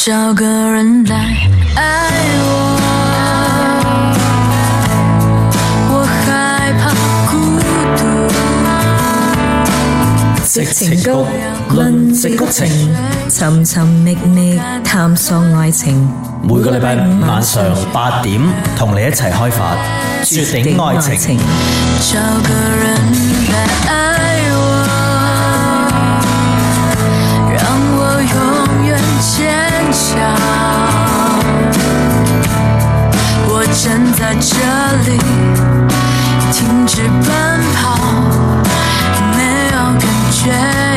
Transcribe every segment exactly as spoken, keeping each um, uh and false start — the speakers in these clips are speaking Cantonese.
找個人來愛我，我害怕孤獨。 矽情谷，論矽谷情，尋尋覓覓探索愛情。 每個禮拜五晚上八點，同你一齊開發絕頂愛情。 找個人來愛我，讓我永遠堅強。我站在這裡，停止奔跑，沒有感覺。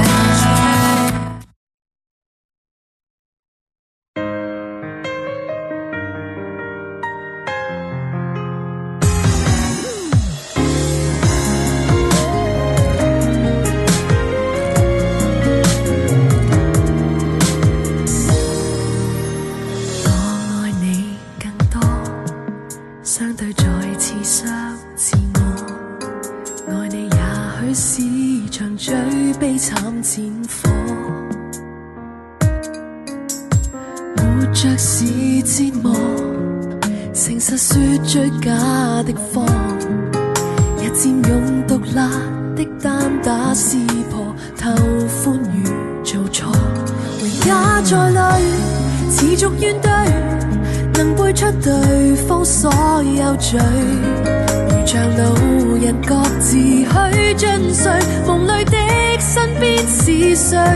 如像路人各自去進睡，夢裏的身邊是誰？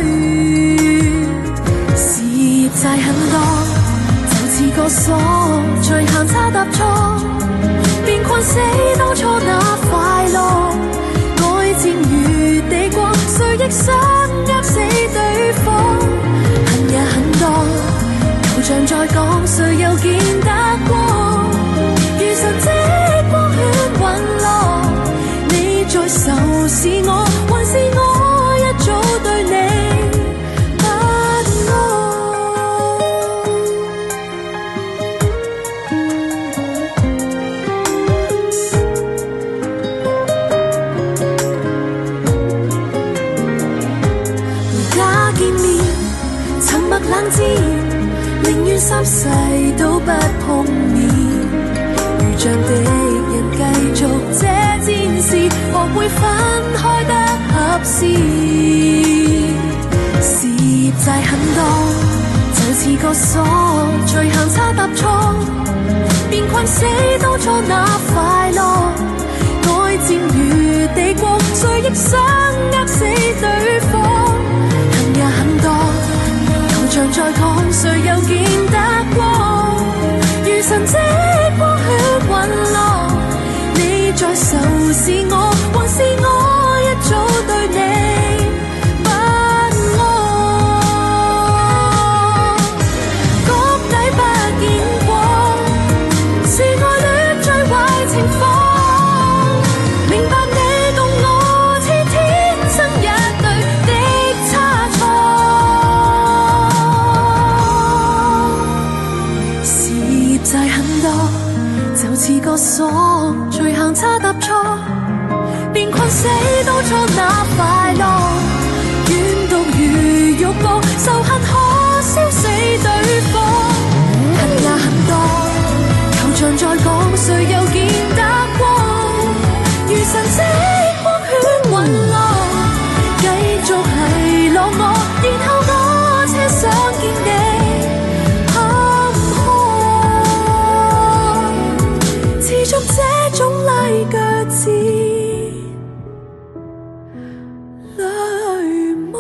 事業債很多，就似個鎖，隨行差踏錯，便困死當初那快樂。愛漸如地過，誰亦想扼死對方。恨也很多，舊像在講，誰又見得光？如神跡光圈隕落，你在仇視我，還是我一早對你不回家見面，沉默冷戰，寧願三世都不碰面。像敵人繼續這戰事，學會分開得合適。事業債很多，就似個鎖，隨行差踏錯，便困死當初那快樂。愛漸如地過，誰亦想扼死對方。恨也很多，舊像在講，誰又見得光？如神跡光圈隕落，你在仇視我，還是我一早對你不安？谷底不見光，是愛戀最壞情況。明白你共我似天生一對的差錯。事業債很多，就似個鎖，隨行差踏錯，便困死當初那快樂。怨毒如肉搏，仇恨可燒死對方。恨也很多，舊像在講，誰又見得光？如神跡光圈隕落，繼續奚落我，然後我車想見你。持續這種拉腳趾淚魔。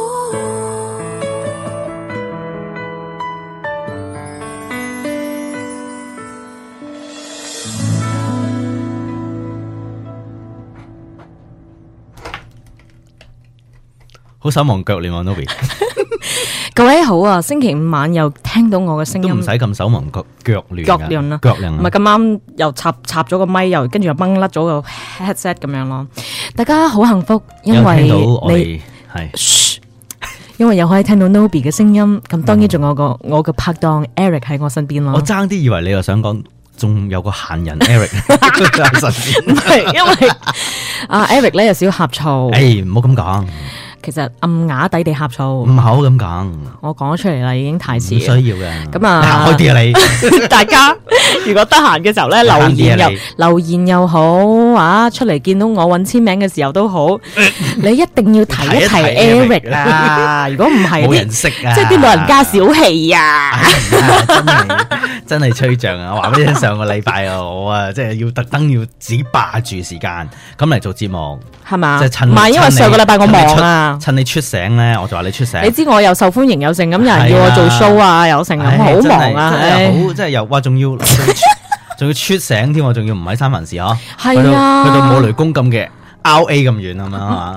好手忙腳亂啊 Noby。 各位好啊！星期五晚又聽到我嘅聲音， 都唔使咁手忙腳腳亂。 腳亂啦， 腳亂。 唔係咁啱又插插咗個咪，又跟住又掹甩咗個 headset 咁樣咯。大家好幸福，因為你係，因為又可以聽到 Noby 嘅聲音。咁當然仲有個、嗯、我嘅拍檔 Eric 喺我身邊咯。 我爭啲以為你又想講，仲有個閒人 Eric 喺身邊。 唔係，因為阿、啊、Eric 咧有少少呷醋。 誒，唔好咁講。 其實暗啞底地呷醋， 唔好咁講。 我講咗出嚟啦，已經太遲。 唔需要嘅。 咁啊， 開啲啊你！ 大家如果得閒嘅時候咧，留言又留言又好啊，出嚟見到我揾簽名嘅時候都好，你一定要提一提 Eric 啊！如果唔係， 冇人識啊， 即係啲老人家小氣啊！ 真係真係吹脹啊！我話俾你聽，上個禮拜啊，我啊，即係要特登要自己霸住時間咁嚟做節目， 係嘛？ 即係趁唔係因為上個禮拜我忙啊， 趁你出醒咧，我就話你出醒。 你知我又受歡迎又成，咁有人要我做 show 啊，又成咁好忙啊， 好即係又哇，仲要仲要出醒添，我仲要唔喺三藩市嗬， 係啊， 去到冇雷公咁嘅 L A 咁遠啊嘛。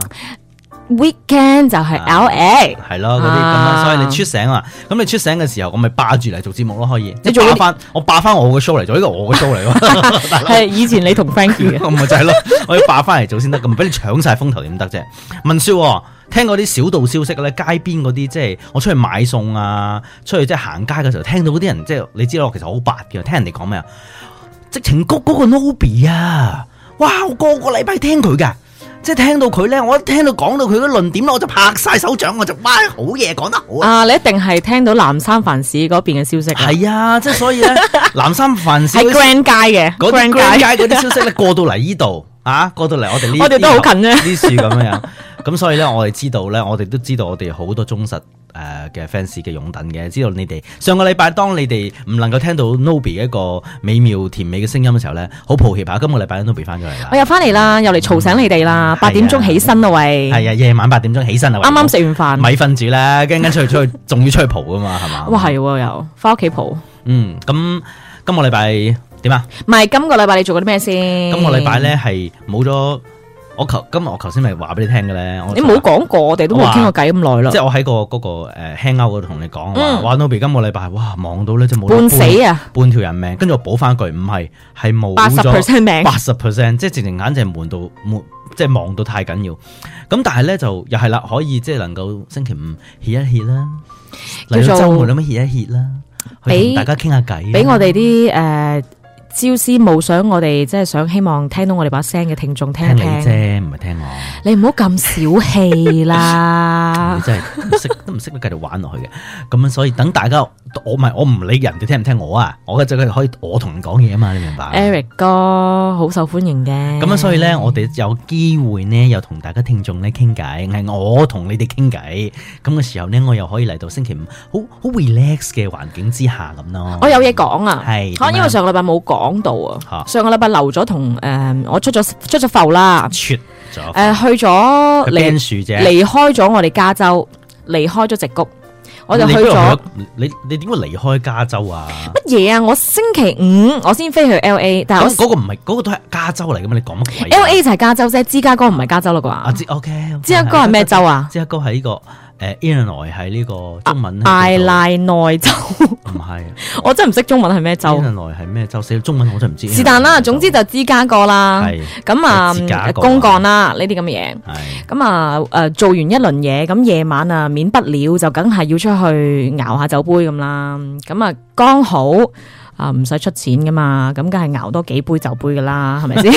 Weekend 就係 L A， 係咯嗰啲咁樣，所以你出醒啊，咁你出醒嘅時候，我咪霸住嚟做節目咯，可以。你霸翻，我霸翻我嘅 show 嚟做，呢個我嘅 show 嚟咯。 係以前你同 Frankie 嘅， 咁咪就係咯，我要霸翻嚟做先得，咁俾你搶晒風頭點得啫？問說，聽嗰啲小道消息咧，街邊嗰啲即係我出去買餸啊，出去即係行街嘅時候，聽到嗰啲人即係你知道，其實好白嘅，聽人哋講咩啊？矽情谷嗰個 Nobby 啊，哇！我個個禮拜聽佢噶。即係聽到佢咧，我一聽到講到佢嘅論點，我就拍晒手掌，我就哇好嘢，講得好啊！ 啊，你一定係聽到南三藩市嗰邊嘅消息啊！ 係啊，即係所以咧，南三藩市喺 Grand 街嘅嗰啲 Grand 街嗰啲消息咧，過到嚟呢度啊，過到嚟我哋呢， 我哋都好近啫， 呢樹咁樣樣。咁所以咧，我哋知道咧，我哋都知道我哋好多忠實誒嘅 fans 嘅擁躉嘅，知道你哋上個禮拜當你哋唔能夠聽到 Nobby 一個美妙甜美嘅聲音嘅時候咧，好抱歉啊！今個禮拜 Nobby 翻咗嚟啦， 我又翻嚟啦，又嚟嘈醒你哋啦，八點鐘起身啦喂， 係啊，夜晚八點鐘起身啊， 啱啱食完飯， 咪瞓住啦，跟跟出去出去，仲要出去蒲噶嘛，係嘛？ 哇係又翻屋企蒲， 嗯，咁今個禮拜點啊？ 唔係今個禮拜你做過啲咩先？ 今個禮拜咧係冇咗。我頭今日我頭先咪話俾你聽嘅咧， 你冇講過，我哋都冇傾過偈咁耐咯。 即係我喺個嗰個誒 hangout 嗰度同你講話，話 Nobby 今個禮拜哇忙到咧就冇半死啊， 半條人命。跟住我補翻句，唔係係冇八十 percent 命， 八十 percent，即係直情簡直係悶到悶，即係忙到太緊要。咁但係咧就又係啦，可以即係能夠星期五歇一歇啦，嚟到週末咁樣歇一歇啦，去同大家傾下偈， 俾我哋啲誒。朝思暮想，我哋即係想希望聽到我哋把聲嘅聽眾聽一聽啫，唔係聽我。 你唔好咁小氣啦！ 你真係唔識都唔識得繼續玩落去嘅。咁樣所以等大家，我唔係我唔理人哋聽唔聽我啊，我嘅就係可以我同人講嘢啊嘛，你明白 ？Eric 哥好受歡迎嘅。咁樣所以咧，我哋有機會呢，又同大家聽眾咧傾偈，係我同你哋傾偈。咁嘅時候呢，我又可以嚟到星期五，好好 relax 嘅環境之下咁咯。 我有嘢講啊， 係， 可能因為上個禮拜冇講。講到啊，上個禮拜留咗同誒，我出咗出咗埠啦， 出咗誒去咗離離離開咗我哋加州，離開咗矽谷，我就去咗。 你你點會離開加州啊？ 乜嘢啊？我星期五我先飛去 L A， 但係嗰個唔係嗰個都係加州嚟噶嘛？你講乜鬼 ？L A 就係加州啫，芝加哥唔係加州啦啩？ 啊，知 OK， 芝加哥係咩州啊？ 芝加哥係呢個。誒 Illinois 係呢個中文艾賴內州， 唔係， 我真係唔識中文係咩州。 Illinois係咩州？寫中文我真係唔知。 是但啦，總之就芝加哥啦。係咁啊，公幹啦呢啲咁嘅嘢。係咁啊，誒做完一輪嘢，咁夜晚啊，免不了就梗係要出去熬下酒杯咁啦。咁啊，剛好啊唔使出錢噶嘛，咁梗係熬多幾杯酒杯噶啦，係咪先？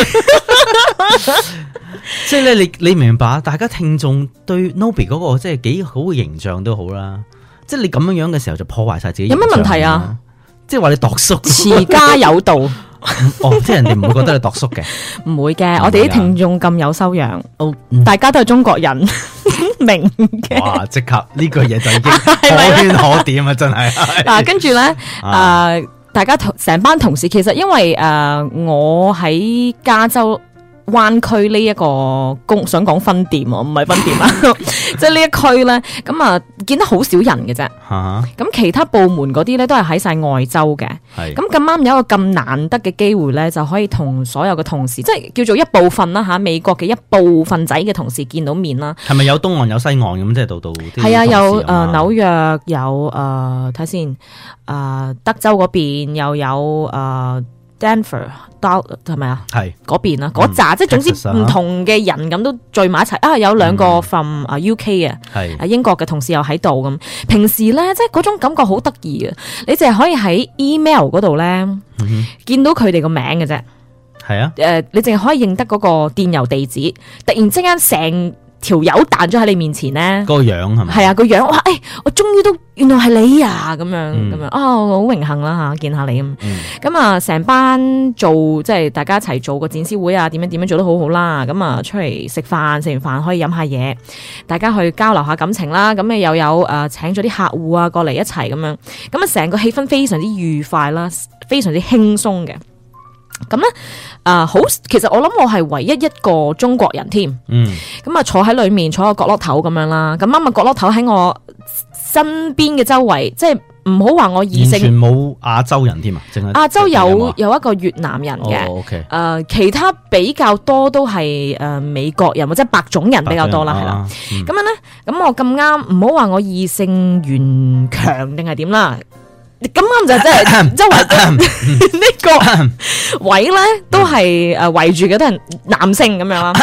即係咧，你你明白？大家聽眾對 Nobby 嗰個即係幾好嘅形象都好啦。即係你咁樣樣嘅時候就破壞晒自己。有乜問題啊？即係話你度縮， 持家有道。 哦，即係人哋唔會覺得你度縮嘅， 唔會嘅。我哋啲聽眾咁有修養，大家都係中國人，明嘅。 哇！即刻呢句嘢就已經可圈可點啊！真係。 嗱，跟住咧，誒，大家同成班同事，其實因為誒，我喺加州灣區呢一個公想講分店啊，唔係分店啊，即係呢一區咧，咁啊見得好少人嘅啫。咁其他部門嗰啲咧都係喺晒外州嘅。咁咁啱有一個咁難得嘅機會咧，就可以同所有嘅同事，即係叫做一部分啦吓，美國嘅一部分仔嘅同事見到面啦。 係咪有東岸有西岸咁，即係到到？ 係啊，有誒紐約，有誒睇先，誒德州嗰邊又有誒。Denver 係咪啊？係嗰邊啊，嗰扎即係總之唔同嘅人咁都聚埋一齊啊！有兩個 from 啊 U K 啊，係英國嘅同事又喺度咁。平時咧，即係嗰種感覺好得意啊！你淨係可以喺 email 嗰度咧見到佢哋個名嘅啫。係啊，誒，你淨係可以認得嗰個電郵地址。突然之間成條友彈咗喺你面前咧， 個樣係咪？ 係啊，個樣哇！誒、哎，我終於都原來係你啊，咁樣咁、嗯、樣啊，好榮幸啦嚇，見下你咁。咁啊，成班做即係大家一齊做個展銷會啊，點樣點樣做得好好啦。咁啊，出嚟食飯，食完飯可以飲下嘢，大家去交流下感情啦。咁你又有誒、呃、請咗啲客戶啊過嚟一齊咁樣，咁啊成個氣氛非常之愉快啦，非常之輕鬆嘅。咁咧，啊、呃、好，其實我諗我係唯一一個中國人添，嗯，咁啊坐喺裏面，坐個角落頭咁樣啦，咁啱啊角落頭喺我身邊嘅周圍，即係唔好話我異性，完全冇亞洲人添啊，淨係亞洲有有一個越南人嘅，誒、哦 okay 呃、其他比較多都係誒、呃、美國人或者白種人比較多啦，係啦，咁、嗯、樣咧，咁我咁啱，唔好話我異性緣強定係點啦。咁啱就真係周圍都呢個位咧，都係誒圍住嘅都係男性咁樣啦。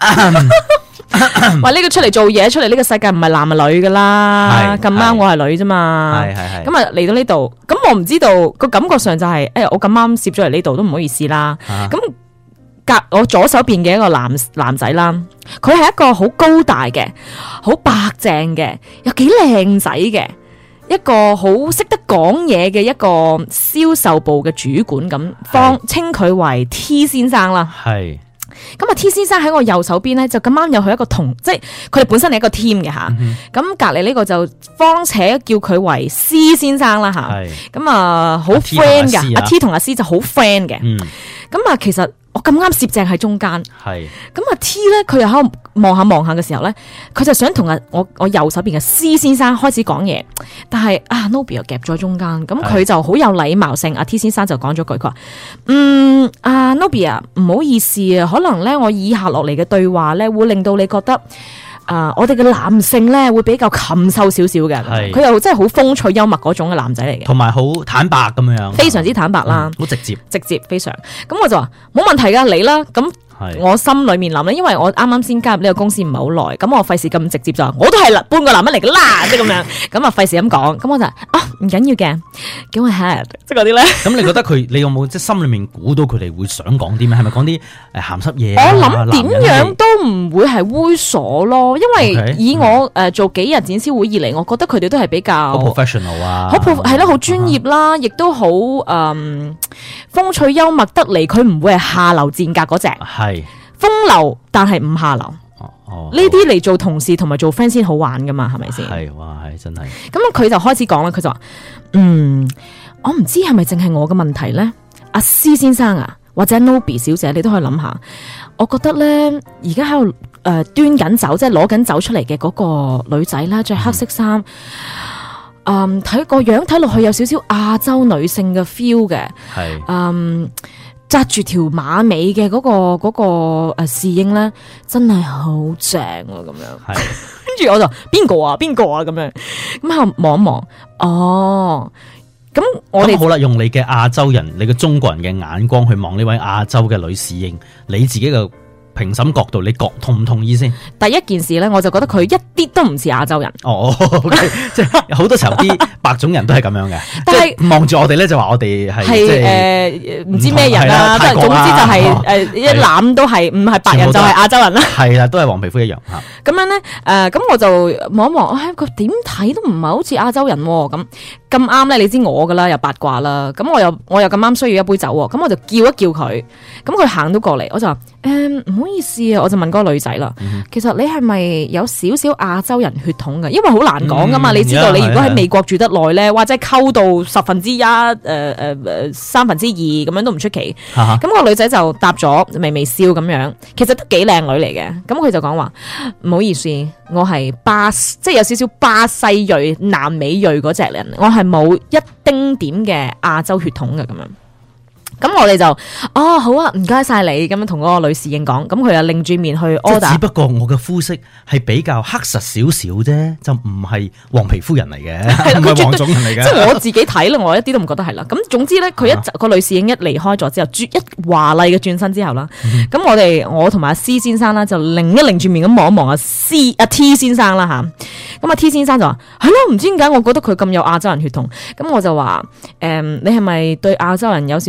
話呢個出嚟做嘢，出嚟呢個世界唔係男係女噶啦，咁啱我係女啫嘛。係係係。咁啊嚟到呢度，咁我唔知道個感覺上就係、是，誒、哎、我咁啱攝咗嚟呢度都唔好意思啦。咁隔我左手邊嘅一個男男仔啦，佢係一個好高大嘅，好白淨嘅，又幾靚仔嘅。一個好識得講嘢嘅一個銷售部嘅主管咁，方稱佢為 T 先生啦。係咁啊 ，T 先生喺我右手邊咧，就咁啱有佢一個同，即係佢哋本身係一個 team 嘅吓。咁隔籬呢個就方且叫佢為 C 先生啦吓。係咁啊，好 friend 噶，阿 T 同阿 C 就好 friend 嘅。嗯，咁啊，其實我咁啱攝正喺中間。係咁啊 ，T 咧佢又喺度望下望下嘅時候咧，佢就想同啊我我右手邊嘅 C 先生開始講嘢，但係啊 Nobby 又夾咗喺中間，咁佢就好有禮貌性，阿 T 先生就講咗句，佢話嗯啊 Nobby 啊，唔好意思啊，可能咧我以下落嚟嘅對話咧會令到你覺得啊、呃、我哋嘅男性咧會比較禽獸少少嘅，佢又真係好風趣幽默嗰種嘅男仔嚟嘅，同埋好坦白咁樣，非常之坦白啦，好、嗯、直接直接非常，咁我就話冇問題噶，你啦咁。我心裏面諗咧，因為我啱啱先加入呢個公司唔係好耐，咁我費事咁直接就，我都係半個男人嚟噶啦，即係咁樣，咁啊費事咁講，咁我就啊唔緊要嘅，叫我 head，即係嗰啲咧。咁你覺得佢，你有冇即係心裏面估到佢哋會想講啲咩？係咪講啲誒鹹濕嘢？我諗點樣都唔會係猥瑣咯，因為以我誒做幾日展銷會以嚟，我覺得佢哋都係比較好 professional 啊，好係咯，好專業啦，亦都好誒風趣幽默得嚟，佢唔會係下流賤格嗰隻。係風流，但係唔下流。哦，呢啲嚟做同事同埋做 friend 先好玩噶嘛，係咪先？係哇，係真係。咁佢就開始講啦，佢就話：嗯，我唔知係咪淨係我嘅問題咧？阿 C 先生啊，或者 Nobby 小姐，你都可以諗下。我覺得咧，而家喺度誒端緊酒，即係攞緊酒出嚟嘅嗰個女仔啦，着黑色衫，嗯，睇個樣睇落去有少少亞洲女性嘅 feel 嘅，係，嗯。紮住條馬尾嘅嗰個嗰個誒侍應咧，真係好正啊！咁樣，跟住我就邊個啊邊個啊咁樣，咁後望一望，哦，咁我哋好啦，用你嘅亞洲人，你嘅中國人嘅眼光去望呢位亞洲嘅女侍應，你自己嘅評審角度，你覺同唔同意先？第一件事咧，我就覺得佢一啲都唔似亞洲人。哦，okay, 即係好多時候啲白種人都係咁樣嘅，但係望住我哋咧就話我哋係誒唔知咩人啦，即係總之就係、是、誒、呃、一攬都係唔係白人就係亞洲人啦。係啦，都係黃皮膚一樣吓。咁樣咧誒，咁、呃、我就望一望，唉，佢點睇都唔係好似亞洲人咁咁啱咧。你知我噶啦，又八卦啦，咁我又我又咁啱需要一杯酒，咁我就叫一叫佢，咁佢行到過嚟，我就話誒唔好意思啊，我就問嗰個女仔啦、嗯，其實你係咪有少少亞洲人血統噶？因為好難講噶嘛、嗯，你知道你如果喺美國住得耐咧，或者溝到十分之一誒誒誒三分之二咁樣都唔出奇。咁、啊那個女仔就答咗微微笑咁樣，其實都幾靚女嚟嘅。咁佢就講話唔好意思，我係巴即係有少少巴西裔、南美裔嗰隻人，我係冇一丁點嘅亞洲血統嘅咁樣。咁我哋就哦好啊，唔該晒你咁樣同嗰個女侍應講，咁佢又擰住面去 order。只不過我嘅膚色係比較黑實少少啫，就唔係黃皮膚人嚟嘅，唔係黃種人嚟嘅。即係我自己睇啦，我一啲都唔覺得係啦。咁總之咧，佢一個女侍應一離開咗之後，一華麗嘅轉身之後啦，咁、嗯、我哋我同埋阿 C 先生啦，就擰一擰住面咁望一望阿 C 阿 T 先生啦吓。咁阿 T 先生就話係咯，唔知點解我覺得佢咁有亞洲人血統。咁我就話誒、嗯，你係咪對亞洲人有少少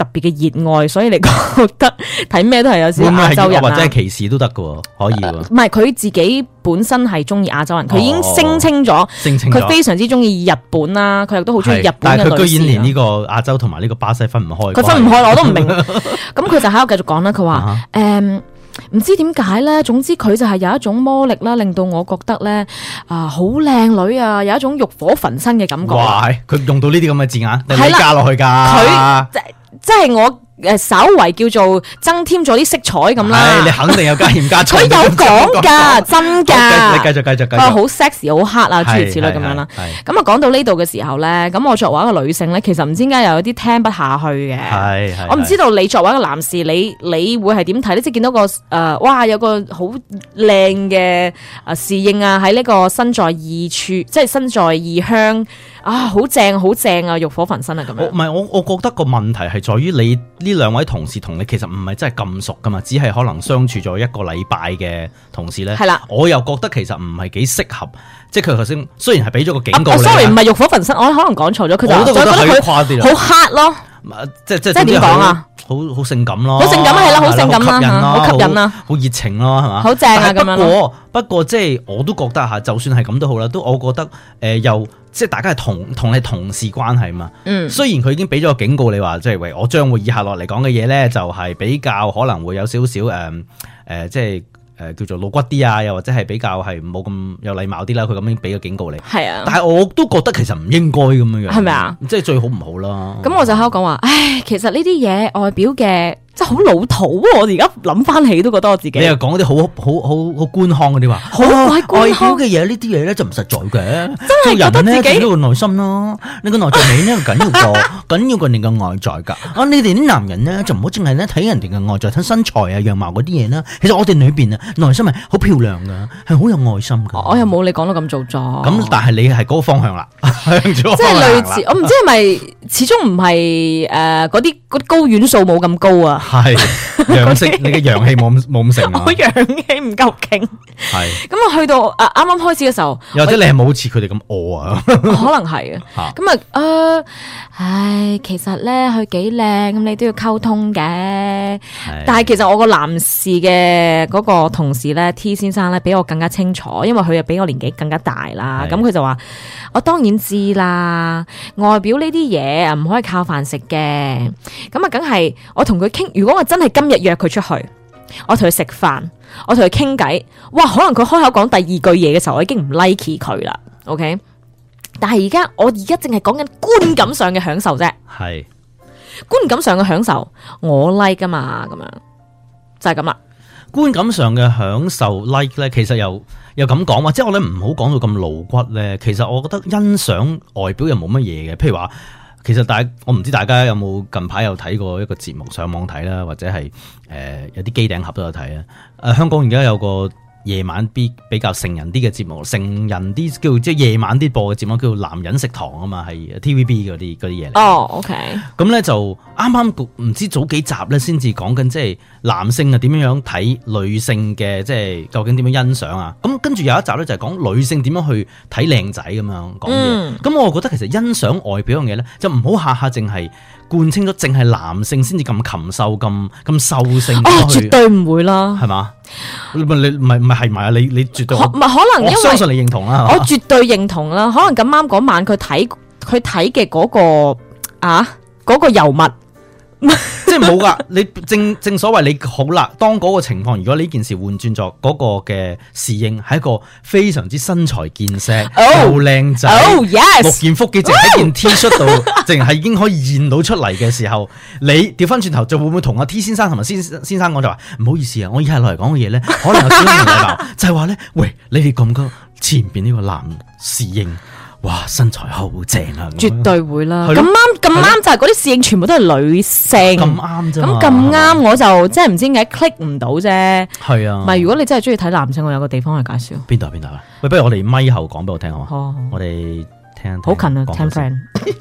特別嘅熱愛，所以你覺得睇咩都係有少少亞洲人啊， 或者係歧視都得㗎，可以喎。 唔係佢自己本身係中意亞洲人，佢已經聲稱咗， 聲稱佢非常之中意日本啦，佢亦都好中意日本嘅女士。但係佢居然連呢個亞洲同埋呢個巴西分唔開， 佢分唔開，我都唔明。咁佢就喺度繼續講啦，佢話誒。唔知點解咧，總之佢就係有一種魔力啦，令到我覺得咧啊好靚女啊，有一種欲火焚身嘅感覺。 哇！佢用到呢啲咁嘅字眼，定係加落去㗎？ 佢即即係我誒稍為叫做增添咗啲色彩咁啦。 你肯定有加鹽加醋。 佢有講㗎，真㗎。 你繼續繼續繼續。 啊，好 sexy， 好黑啊，諸如此類咁樣啦。咁啊，講到呢度嘅時候咧，咁我作為一個女性咧，其實唔知點解又有啲聽不下去嘅。係係。我唔知道你作為一個男士，你你會係點睇咧？即係見到個誒、呃，哇，有個好靚嘅誒侍應啊，喺呢個身在異處，即係身在異鄉啊，好正好正啊，欲火焚身啊咁樣。 唔係，我我覺得個問題係在於你呢兩位同事同你其實唔係真係咁熟噶嘛，只係可能相處咗一個禮拜嘅同事咧。係啦，我又覺得其實唔係幾適合，即係佢頭先雖然係俾咗個警告你、啊啊、sorry 唔係欲火焚身，我可能講錯咗，佢就我都覺得係誇啲啦， 好黑咯。 即即即係點講啊？ 好好性感咯， 好性感係啦，好性感啦，好吸引啦， 好熱情咯，係嘛？ 好正啊咁樣。 不過不過即係我都覺得吓，就算係咁都好啦，都我覺得誒、呃、又即係大家係同同你同事關係嘛。嗯。雖然佢已經俾咗個警告你話，即係喂，我將會以下落嚟講嘅嘢咧，就係比較可能會有少少誒誒，即係。誒叫做露骨啲啊，又或者係比較係冇咁有禮貌啲啦，佢咁樣俾個警告你。係啊，但係我都覺得其實唔應該咁樣樣。係咪啊？即係最好唔好啦。咁我就喺度講話，唉，其實呢啲嘢外表嘅。真係好老土啊！我而家諗翻起都覺得我自己。你又講啲好好好好官腔嗰啲話，好鬼官腔嘅嘢，呢啲嘢咧就唔實在嘅。真係覺得自己呢個內心咯，你個內在美呢緊要過緊要過你嘅外在㗎。啊，你哋啲男人咧就唔好淨係咧睇人哋嘅外在，睇身材啊、樣貌嗰啲嘢啦。其實我哋裏邊啊，內心係好漂亮㗎，係好有愛心㗎。我又冇你講到咁做作。咁但係你係嗰個方向啦，即係類似，我唔知係咪始終唔係誒嗰啲嗰啲高遠數冇咁高啊。係陽性，你嘅陽氣冇冇咁盛啊！我陽氣唔夠勁。係咁啊，去到啊啱啱開始嘅時候，又或者你係冇好似佢哋咁餓啊？可能係啊。咁啊，誒，唉，其實咧佢幾靚，咁你都要溝通嘅。但係其實我個男士嘅嗰個同事咧 T 先生咧，比我更加清楚，因為佢又比我年紀更加大啦。咁佢就話：我當然知啦，外表呢啲嘢啊唔可以靠飯食嘅。咁啊，梗係我同佢傾。如果我真係今日約佢出去，我同佢食飯，我同佢傾偈，哇！可能佢開口講第二句嘢嘅時候，我已經唔 like 佢啦。OK，但係而家我而家淨係講緊觀感上嘅享受啫。係觀感上嘅享受，我 like 噶嘛，咁樣就係咁啦。觀感上嘅享受 like 咧，其實又又咁講話，即係我哋唔好講到咁露骨咧。其實我覺得欣賞外表又冇乜嘢嘅，譬如話。其實大我唔知大家有冇近排有睇過一個節目，上網睇啦，或者係誒、呃、有啲機頂盒都有睇啊。誒、呃、香港而家有個夜晚比比較成人啲嘅節目，成人啲叫即係夜晚啲播嘅節目叫男人食堂啊嘛，係 T V B 嗰啲嗰啲嘢嚟。哦、oh，OK。咁咧就啱啱唔知早幾集咧先至講緊，即係男性啊點樣樣睇女性嘅，即係究竟點樣欣賞啊？咁跟住有一集咧就係講女性點樣去睇靚仔咁樣講嘢。咁、嗯、我覺得其實欣賞外表樣嘢咧，就唔好下下淨係貫清咗，淨係男性先至咁禽獸咁咁獸性。哦，絕對唔會啦，係嘛？你唔係唔係係咪啊？你你絕對唔係可能，因為我相信你認同啦。我絕對認同啦。可能咁啱嗰晚佢睇佢睇嘅嗰個啊嗰、嗰個尤物。即係冇噶，你正正所謂你好啦。當嗰個情況，如果呢件事換轉作嗰個嘅侍應係一個非常之身材健碩、又靚仔、oh, yes. 六件腹肌，淨喺件 T 恤度，淨係已經可以現到出嚟嘅時候，你調翻轉頭就會唔會同阿 T 先生同埋先先生講就話唔好意思啊，我以下落嚟講嘅嘢咧，可能有少少唔禮貌，就係話咧，喂，你哋咁高前邊呢個男侍應。哇，身材好正啊！絕對會啦，咁啱咁啱就係嗰啲侍應全部都係女性，咁啱啫。咁咁啱我就真係唔知點解 click 唔到啫。係啊，唔係如果你真係中意睇男性，我有個地方去介紹。邊度邊度啊？喂，不如我哋咪後講俾我聽好嘛？好，我哋聽好近啊，聽 friend。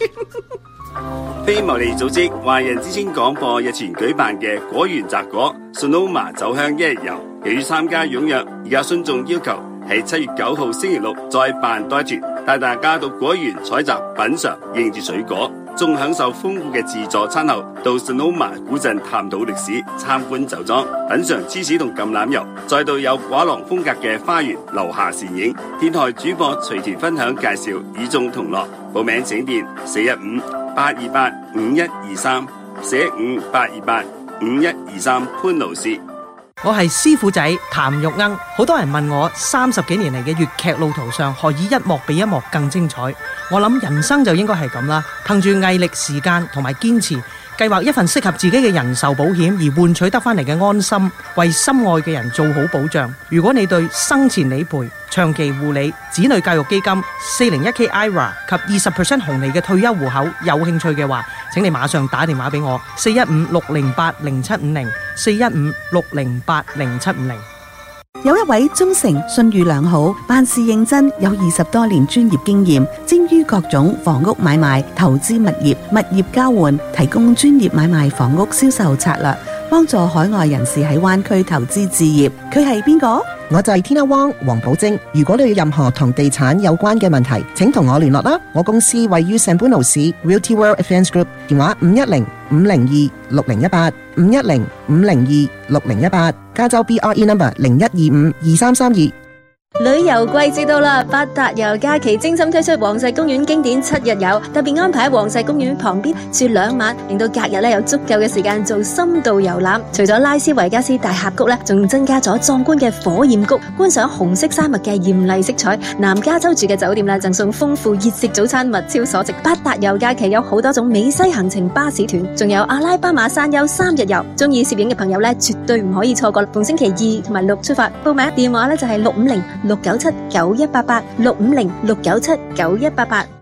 非牟利組織華人之星廣播日前舉辦嘅果園摘果 Sonoma 酒香一日遊，由於參加踴躍，而家信眾要求喺七月九號星期六再辦多一團，帶大家到果園採集、品嘗應節水果。 仲享受豐富嘅自助餐後，到 Sonoma 古鎮探討歷史、參觀酒莊、品嘗芝士同橄欖油，再到有畫廊風格嘅花園樓下倩影。電台主播隨團分享介紹，與眾同樂。報名請電四一五八二八五一二三，四一五八二八五一二三。潘老師， 我係師傅仔譚玉鶯。好多人問我三十幾年嚟嘅粵劇路途上，何以一幕比一幕更精彩？我諗人生就應該係咁啦，憑住毅力、時間同埋堅持，計劃一份適合自己嘅人壽保險，而換取得翻嚟嘅安心，為心愛嘅人做好保障。如果你對生前理賠、長期護理、子女教育基金、四零一 K I R A 及二十 percent 紅利嘅退休戶口有興趣嘅話，請你馬上打電話俾我，四一五六零八零七五零，四一五六零八零七五零。 有一位忠誠、信譽良好、辦事認真、有二十多年專業經驗，精於各種房屋買賣、投資物業、物業交換，提供專業買賣房屋銷售策略，幫助海外人士喺灣區投資置業。佢係邊個？ 我就係 Tina Wong 黃寶晶。如果你有任何同地產有關嘅問題，請同我聯絡啦。我公司位於聖般奴市 Realty World Advance Group， 電話五一零五零二六零一八五一零五零二六零一八，加州 B R E number 零一二五二三三二。 旅遊季節到啦，八達遊假期精心推出黃石公園經典七日遊，特別安排喺黃石公園旁邊住兩晚，令到隔日咧有足夠嘅時間做深度遊覽。除咗拉斯維加斯大峽谷咧，仲增加咗壯觀嘅火焰谷，觀賞紅色山脈嘅艷麗色彩。南加州住嘅酒店咧，贈送豐富熱食早餐，物超所值。八達遊假期有好多種美西行程巴士團，仲有阿拉巴馬山丘三日遊。中意攝影嘅朋友咧，絕對唔可以錯過。逢星期二同埋六出發，報名電話咧就係六五零六九七九一八八六五零六九七九一八八。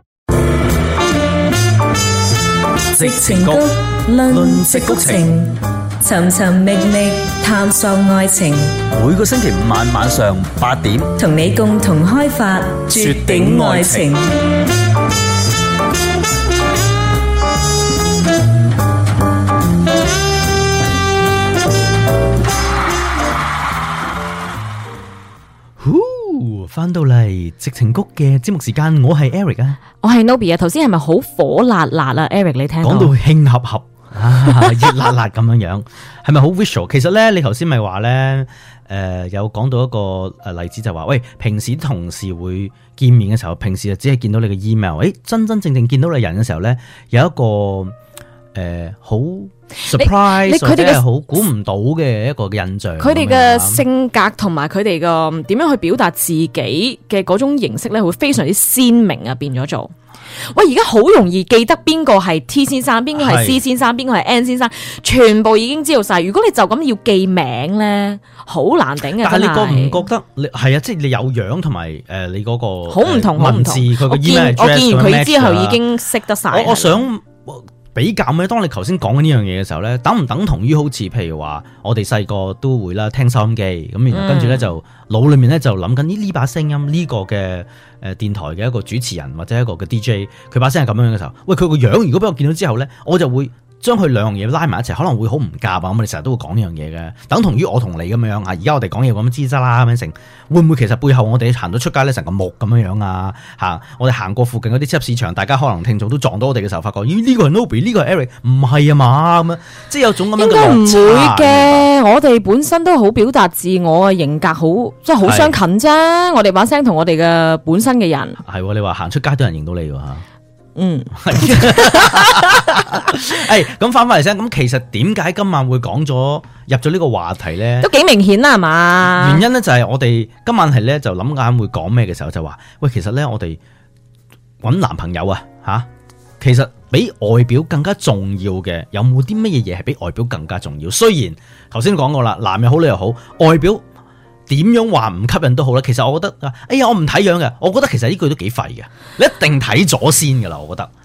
矽情谷論矽谷情，尋尋覓覓探索愛情。 每個星期五晚晚上八點， 同你共同開發絕頂愛情。 翻到嚟矽情谷嘅節目時間，我係 Eric 啊， 我係 Nobby 啊。頭先係咪好火辣辣啊 ？Eric 你聽到講到興合合啊，熱辣辣咁樣樣，係咪好 visual？其實咧，你頭先咪話咧，誒、呃、有講到一個誒例子就話，喂，平時同事會見面嘅時候，平時就只係見到你嘅 email，誒，真真正正見到你人嘅時候咧，有一個誒好。呃 surprise 或者係好估唔到嘅一個印象， 佢哋嘅性格同埋佢哋嘅點樣去表達自己嘅嗰種形式咧，會非常之鮮明啊！變咗做，喂，而家好容易記得邊個係 T 先生，邊個係 C 先生，邊個係 N 先生，全部已經知道晒。如果你就咁要記名咧，好難頂嘅。 但係你覺唔覺得你係啊？即係你有樣同埋誒，你嗰個好唔同文字，佢個 email address， 我見完佢之後已經識得晒。 我我想。比較咧，當你頭先講緊呢樣嘢嘅時候咧，等唔等同於好似譬如話，我哋細個都會啦，聽收音機咁，然後跟住咧就腦裏面咧就諗緊呢呢把聲音呢個嘅誒電台嘅一個主持人或者一個嘅 D J， 佢把聲係咁樣嘅時候，喂，佢個樣如果俾我見到之後咧，我就會將佢兩樣嘢拉埋一齊，可能會好唔夾啊！咁我哋成日都會講呢樣嘢嘅，等同於我同你咁樣啊。而家我哋講嘢咁樣吱喳啦咁樣成，會唔會其實背後我哋行到出街咧成個木咁樣樣啊？行我哋行過附近嗰啲超級市場，大家可能聽眾都撞到我哋嘅時候，發覺咦呢個係 Nobby， 呢個係 Eric， 唔係啊嘛咁樣，即係有種咁樣嘅落差。應該唔會嘅，我哋本身都好表達自我嘅型格，好即係好相近啫。我哋把聲同我哋嘅本身嘅人係，你話行出街都有人認到你喎嚇。 嗯， 誒，咁翻翻嚟先，咁其實點解今晚會講咗入咗呢個話題咧？ 都幾明顯啦，係嘛？ 原因咧就係我哋今晚係咧就諗緊會講咩嘅時候，就話喂，其實咧我哋搵男朋友啊，吓，其實比外表更加重要嘅，有冇啲乜嘢嘢係比外表更加重要？雖然頭先講過啦，男又好，女又好，外表點樣話唔吸引都好啦，其實我覺得，哎呀，我唔睇樣嘅，我覺得其實呢句都幾廢嘅，你一定睇咗先噶啦，我覺得。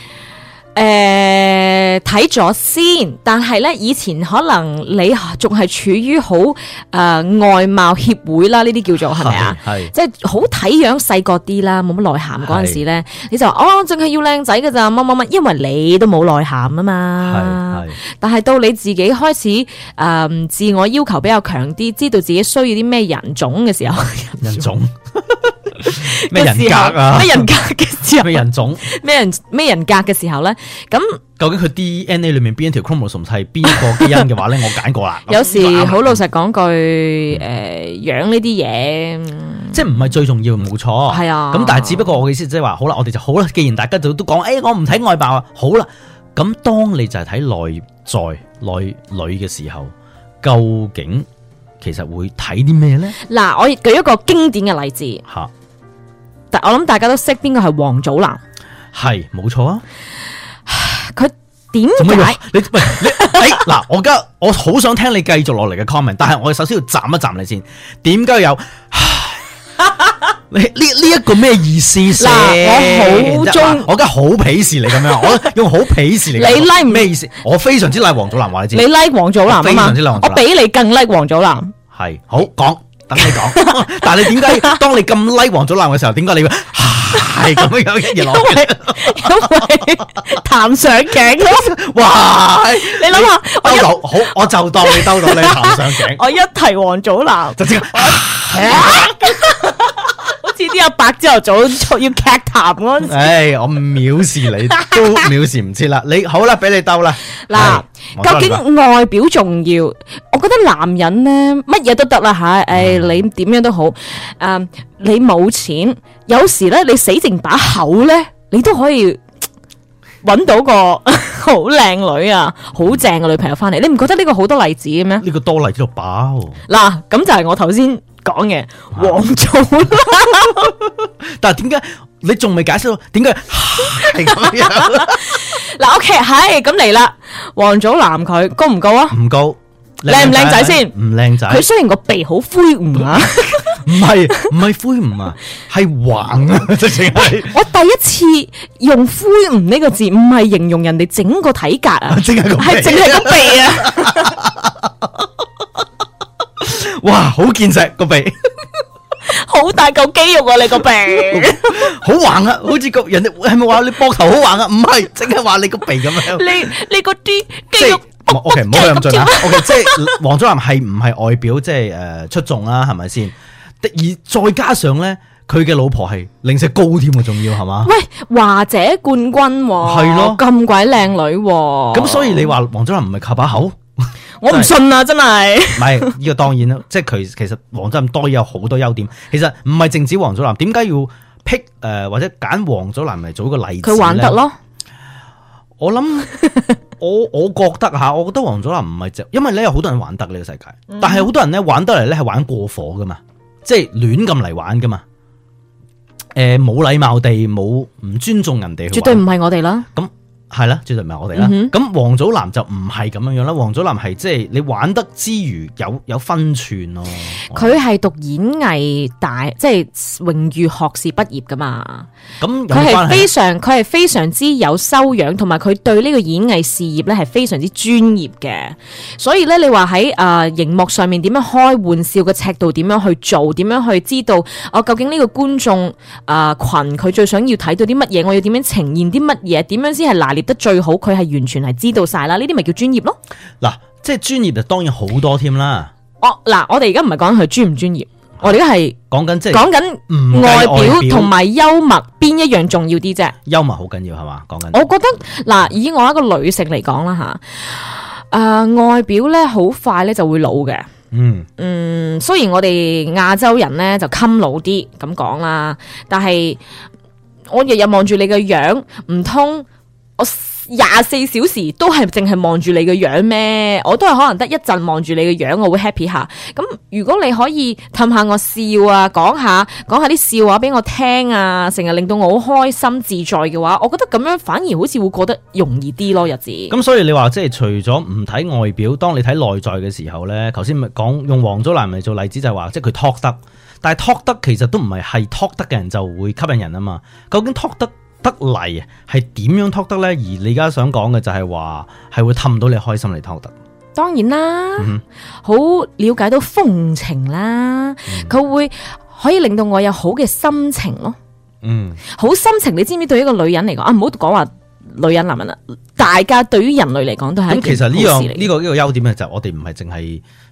誒，睇咗先，但係咧，以前可能你仲係處於好誒、呃、外貌協會啦，呢啲叫做係咪啊？係，即係好睇樣細個啲啦，冇乜內涵嗰陣時咧，你就話哦，淨係要靚仔噶咋，乜乜乜，因為你都冇內涵啊嘛。係，但係到你自己開始誒、呃、自我要求比較強啲，知道自己需要啲咩人種嘅時候， 人種。 咩人格啊？ 咩人格嘅時候？ 咩人種？ 咩人咩人格嘅時候咧？咁究竟佢 D N A 裏面邊一條 chromosome 係邊一個基因嘅話咧？我揀過啦。 有時好老實講句，誒、呃，樣呢啲嘢， 即係唔係最重要，冇錯。係啊。 咁但係只不過我嘅意思即係話，好啦，我哋就好啦。既然大家都都講，誒、欸，我唔睇外貌啊，好啦。咁當你就係睇內在內裏嘅時候，究竟其實會睇啲咩咧？ 嗱，我舉一個經典嘅例子吓，但我諗大家都識邊個係王祖藍，係冇錯啊。 佢點解？ 你喂你誒嗱，我而家我好想聽你繼續落嚟嘅 comment， 但係我首先要站一站你先。點解有？你呢呢一個咩意思先？ 我好中， 我而家好鄙視你咁樣，我用好鄙視你。 你 like 咩意思？我非常之 like 王祖藍，話你知。 你 like 王祖藍啊嘛？ 非常之 like 王祖藍。 我比你更 like 王祖藍。 係好講，等你講。但係你點解當你咁 like 王祖藍嘅時候，點解你會係咁樣一嘢落去？ 因為彈上頸咯。 哇！ 你諗下，我一好，我就當你兜到你彈上頸。 我一提王祖藍， 就知。 好似啲阿伯朝頭早要劇談嗰陣時， 唉，我藐視你都藐視唔切啦。你好啦，俾你兜啦。 嗱，究竟外表重要？我覺得男人咧乜嘢都得啦吓，誒，你點樣都好，誒，你冇錢，有時咧你死剩把口咧，你都可以搵到個好靚女啊，好正嘅女朋友翻嚟。你唔覺得呢個好多例子嘅咩？ 呢個多例子到爆。 嗱，咁就係我頭先講嘅王祖藍。 但係點解你仲未解釋到點解係咁樣？ 嗱，OK，係咁嚟啦。王祖藍佢高唔高啊？ 唔高。 靚唔靚仔先？ 唔靚仔。 佢雖然個鼻好灰梧啊， 唔係唔係灰梧啊，係橫啊，直情係。 我第一次用灰梧呢個字，唔係形容人哋整個體格啊， 淨係個係淨係個鼻啊。 哇，好見識個鼻。 好大嚿肌肉啊！你個鼻好橫啊，好似個人哋係咪話你膊頭好橫啊？唔係，淨係話你個鼻咁樣。 你你嗰啲肌肉 ，O K，唔好咁盡啦。O K，即係王祖藍係唔係外表即係誒出眾啦？係咪先？而再加上咧，佢嘅老婆係零舍高添啊，仲要係嘛？ 喂，華姐冠軍係咯，咁鬼靚女。 咁所以你話王祖藍唔係靠把口？ 我唔信啊，真係。 唔係呢個當然啦，即係佢其實王祖藍多有好多優點。其實唔係淨止王祖藍，點解要 pick 誒、呃、或者揀王祖藍嚟做一個例子咧？ 佢玩得咯。我諗我我覺得吓，我覺得王祖藍唔係就，因為咧有好多人玩得呢個世界，嗯、但係好多人咧玩得嚟咧係玩過火噶嘛，即係亂咁嚟玩噶嘛。誒、呃，冇禮貌地，冇唔尊重人哋， 絕對唔係我哋啦。 咁。係啦，絕對唔係我哋啦。咁王祖藍就唔係咁樣樣啦。王祖藍係即係你玩得之餘有有分寸咯。 佢係讀演藝大，即係榮譽學士畢業噶嘛。 咁佢係非常，佢係非常之有修養，同埋佢對呢個演藝事業咧係非常之專業嘅。所以咧，你話喺誒熒幕上面點樣開玩笑嘅尺度，點樣去做，點樣去知道我、啊、究竟呢個觀眾誒、呃、群佢最想要睇到啲乜嘢，我要點樣呈現啲乜嘢，點樣先係拿捏得最好，佢係完全係知道晒啦，呢啲咪叫專業咯。 嗱，即係專業就當然好多添啦。 哦，嗱，我哋而家唔係講佢專唔專業，我哋而家係講緊即係講緊外表同埋幽默邊一樣重要啲啫。 幽默好緊要係嘛？講緊， 我覺得嗱，以我一個女性嚟講啦吓，誒、呃，外表咧好快咧就會老嘅。 嗯嗯，雖然我哋亞洲人咧就襟老啲咁講啦，但係我日日望住你嘅樣，唔通我廿四小時都係淨係望住你嘅樣咩？我都係可能得一陣望住你嘅樣，我會 happy 下。咁如果你可以氹下我笑啊，講下講下啲笑話俾我聽啊，成日令到我好開心自在嘅話，我覺得咁樣反而好似會過得容易啲咯，日子。 咁所以你話即係除咗唔睇外表，當你睇內在嘅時候咧，頭先咪講用王祖藍嚟做例子就係話，即係佢 talk 得，但係 talk 得其實都唔係係 talk 得嘅人就會吸引人啊嘛。究竟 talk 得得嚟係點樣 talk 得咧？而你而家想講嘅就係話係會氹到你開心嚟 talk 得。 當然啦，好、嗯、了解到風情啦，佢、嗯、會可以令到我有好嘅心情咯。嗯，好心情，你知唔知對一個女人嚟講啊？唔好講話女人男人啦，大家對於人類嚟講都係咁。 其實呢樣呢個呢個優點咧，就我哋唔係淨係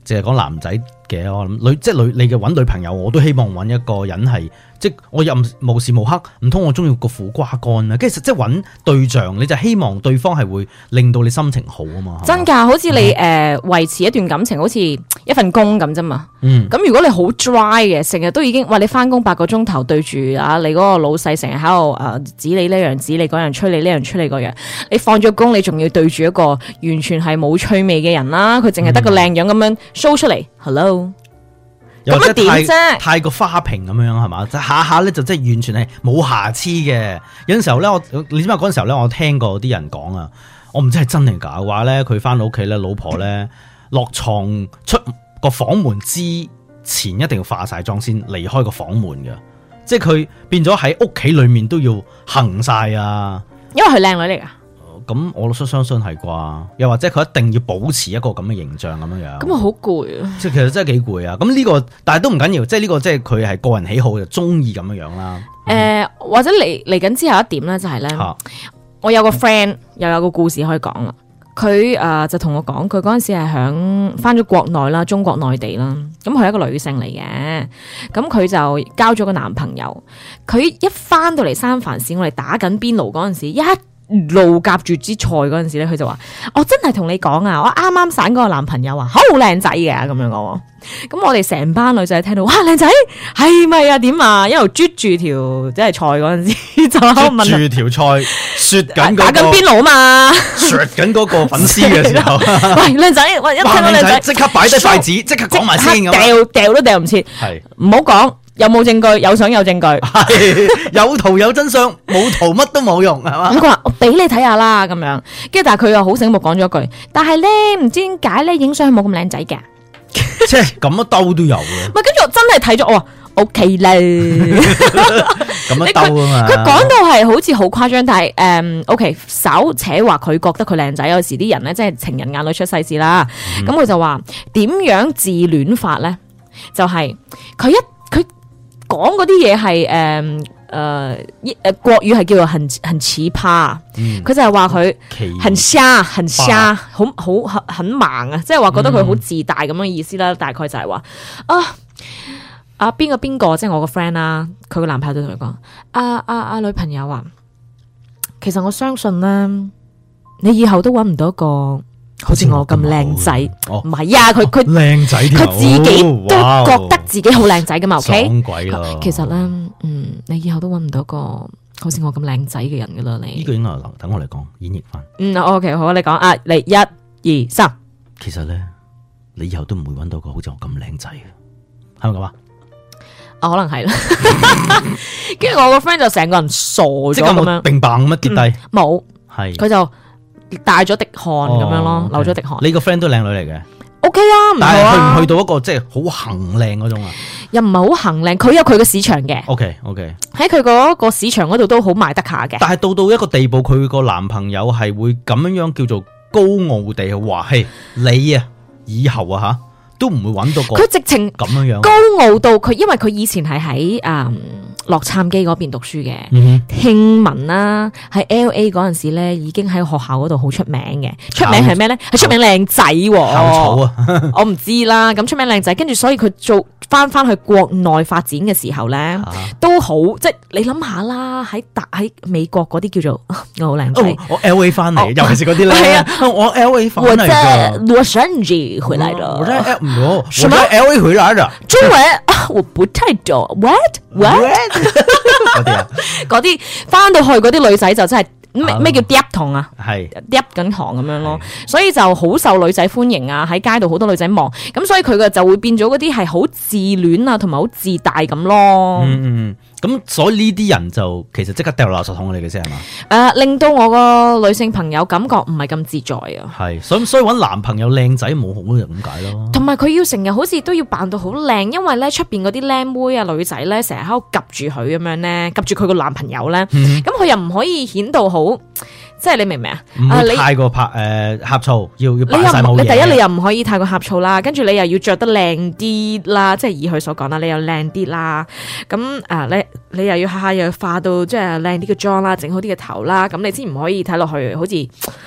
淨係講男仔嘅，我諗女即係女你嘅揾女朋友，我都希望揾一個人係。即我又無時無刻唔通我中意個苦瓜乾啊！跟住即係揾對象，你就希望對方係會令到你心情好啊嘛。 真㗎，好似你誒、呃、維持一段感情，好似一份工咁啫嘛。 嗯， 咁如果你好 dry 嘅，成日都已經話你翻工八個鐘頭對住啊，你嗰個老細成日喺度誒指你呢樣指你嗰樣，吹你呢樣吹你嗰樣，你放咗工你仲要對住一個完全係冇趣味嘅人啦，佢淨係得個靚樣咁樣 show 出嚟、嗯、，hello。 又或者太太， 太過花瓶咁樣係嘛？即下下咧就即係完全係冇瑕疵嘅。有陣時候咧，我你知嘛？嗰陣時候咧，我聽過啲人講啊，我唔知係真定假。話咧佢翻到屋企咧，老婆咧落床出個房門之前一定要化晒妝先離開個房門嘅，即係佢變咗喺屋企裏面都要行晒啊。 因為佢靚女嚟噶。 咁我都相信係啩，又或者佢一定要保持一個咁嘅形象咁樣樣。 咁啊好攰啊！ 即係其實真係幾攰啊！咁呢、這個，但係都唔緊要，即係呢個即係佢係個人喜好就中意咁樣樣啦。誒、 嗯呃，或者嚟嚟緊之後一點咧，就係、是、咧，啊、我有個 friend 又有個故事可以講啦。佢誒、呃、就同我講，佢嗰陣時係響翻咗國內啦，中國內地啦。咁佢係一個女性嚟嘅，咁佢就交咗個男朋友。佢一翻到嚟三藩市，我哋打緊邊爐嗰陣時，一路夾住支菜嗰陣時咧，佢就話：我真係同你講啊，我啱啱散嗰個男朋友啊，好靚仔嘅咁樣講。咁我哋成班女仔聽到，哇靚仔係咪啊？點啊？一路啜住條即係菜嗰陣時，就喺度問住條菜，雪緊打緊邊爐啊嘛， 雪緊嗰個粉絲嘅時候， 喂靚仔，喂一聽到靚仔， 即刻擺低筷子，即刻講埋先咁， 掉掉都掉唔切，係唔好講。有冇證據？有相有證據， 係有圖有真相，冇圖乜都冇用，係嘛？ 咁佢話我俾你睇下啦，咁樣，跟住但係佢又好醒目講咗一句，但係咧唔知點解咧影相係冇咁靚仔嘅， 即係咁樣兜都有嘅。 唔係，跟住我真係睇咗，我話 O K 啦， 咁樣兜啊嘛。 佢講到係好似好誇張，但係誒 O K，稍且話佢覺得佢靚仔，有時啲人咧即係情人眼裏出西施啦。咁佢、嗯、就話點樣自戀法咧？就係、是、佢一佢。講嗰啲嘢係誒誒誒國語係叫做很很奇葩，佢、嗯、就係話佢很瞎很瞎，好好很很盲啊，即係話覺得佢好自大咁樣意思啦。嗯、大概就係話啊啊邊個邊個，即係我個 friend 啦，佢個男朋友就同佢講，啊啊啊女朋友啊，其實我相信咧，你以後都搵唔到一個好似我咁靚仔，唔係啊！佢佢靚仔， 佢自己都覺得自己好靚仔噶嘛 ？OK， 撞鬼咯！ 其實咧，嗯，你以後都搵唔到個好似我咁靚仔嘅人噶啦，你呢個應該留等我嚟講演繹翻。 嗯 ，OK， 好，你講啊，嚟一二三。 其實咧，你以後都唔會搵到個好似我咁靚仔嘅，係咪咁啊？ 啊，可能係啦。跟住我個 friend 就成個人傻咗咁樣， 並棒咁樣跌低， 冇係佢就。帶咗滴汗咁樣咯，流咗滴汗。 你個 friend 都靚女嚟嘅 ，OK 啊，唔錯啊。但係去唔去到一個即係好行靚嗰種啊？ 又唔係好行靚，佢有佢嘅市場嘅。 OK OK，喺佢嗰個市場嗰度都好賣得下嘅。 但係到到一個地步，佢個男朋友係會咁樣樣叫做高傲地話：嘿，你啊，以後啊吓都唔會揾到個。 佢直情咁樣樣高傲到佢，因為佢以前係喺誒洛杉磯嗰邊讀書嘅， 嗯、 聽聞啦喺 L A 嗰陣時咧，已經喺學校嗰度好出名嘅。出名係咩咧？係出名靚仔喎。校草啊！我唔知啦。咁出名靚仔，跟住所以佢做翻翻去國內發展嘅時候咧，啊、都好即係你諗下啦，喺大喺美國嗰啲叫做我好靚仔、哦。我 L A 翻嚟，哦、尤其是嗰啲咧。係啊，我 L A 翻嚟。我在洛杉磯回來的。我在 L 唔好，我在 L A 回來的。中文我不太懂。What what？嗰啲啊，嗰啲翻到去嗰啲女仔就真係咩咩叫嗒糖啊，係嗒緊糖咁樣咯，所以就好受女仔歡迎啊，喺街度好多女仔望，咁所以佢嘅就會變咗嗰啲係好自戀啊，同埋好自大咁咯。嗯嗯，咁所以呢啲人就其實即刻掉落垃圾桶嚟嘅啫係嘛？誒、呃，令到我個女性朋友感覺唔係咁自在啊。係，所以所以搵男朋友靚仔冇好就咁解咯。同埋佢要成日好似都要扮到好靚，因為咧出邊嗰啲靚妹啊女仔咧成日喺度夾住佢咁樣咧，夾住佢個男朋友咧，咁佢、嗯、又唔可以顯到好。即係你明唔明啊？唔會太過拍誒呷醋，要要扮晒冇嘢。你第一你又唔可以太過呷醋啦，跟住你又要着得靚啲啦，即係以佢所講啦，你又靚啲啦。咁啊，你你又要下下又要化到即係靚啲嘅妝啦，整好啲嘅頭啦。咁你先唔可以睇落去好似誒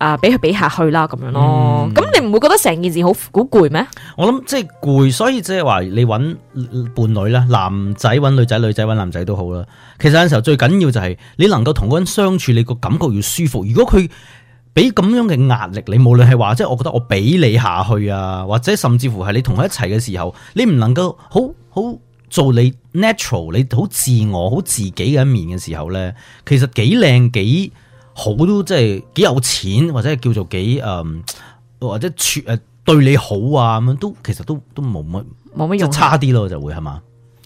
啊俾佢俾下去啦咁樣咯。咁、嗯、你唔會覺得成件事好好攰咩？ 我諗即係攰，所以即係話你揾伴侶啦，男仔揾女仔，女仔揾男仔都好啦。其實有陣時候最緊要就係你能夠同嗰人相處，你個感覺要舒服。如果佢俾咁樣嘅壓力，你無論係話即係我覺得我俾你下去啊，或者甚至乎係你同佢一齊嘅時候，你唔能夠好好做你 natural， 你好自我、好自己嘅一面嘅時候咧，其實幾靚幾好都即係幾有錢，或者係叫做幾誒、嗯，或者處誒對你好啊咁樣，都其實都都冇乜冇乜用， 差啲咯就會係嘛。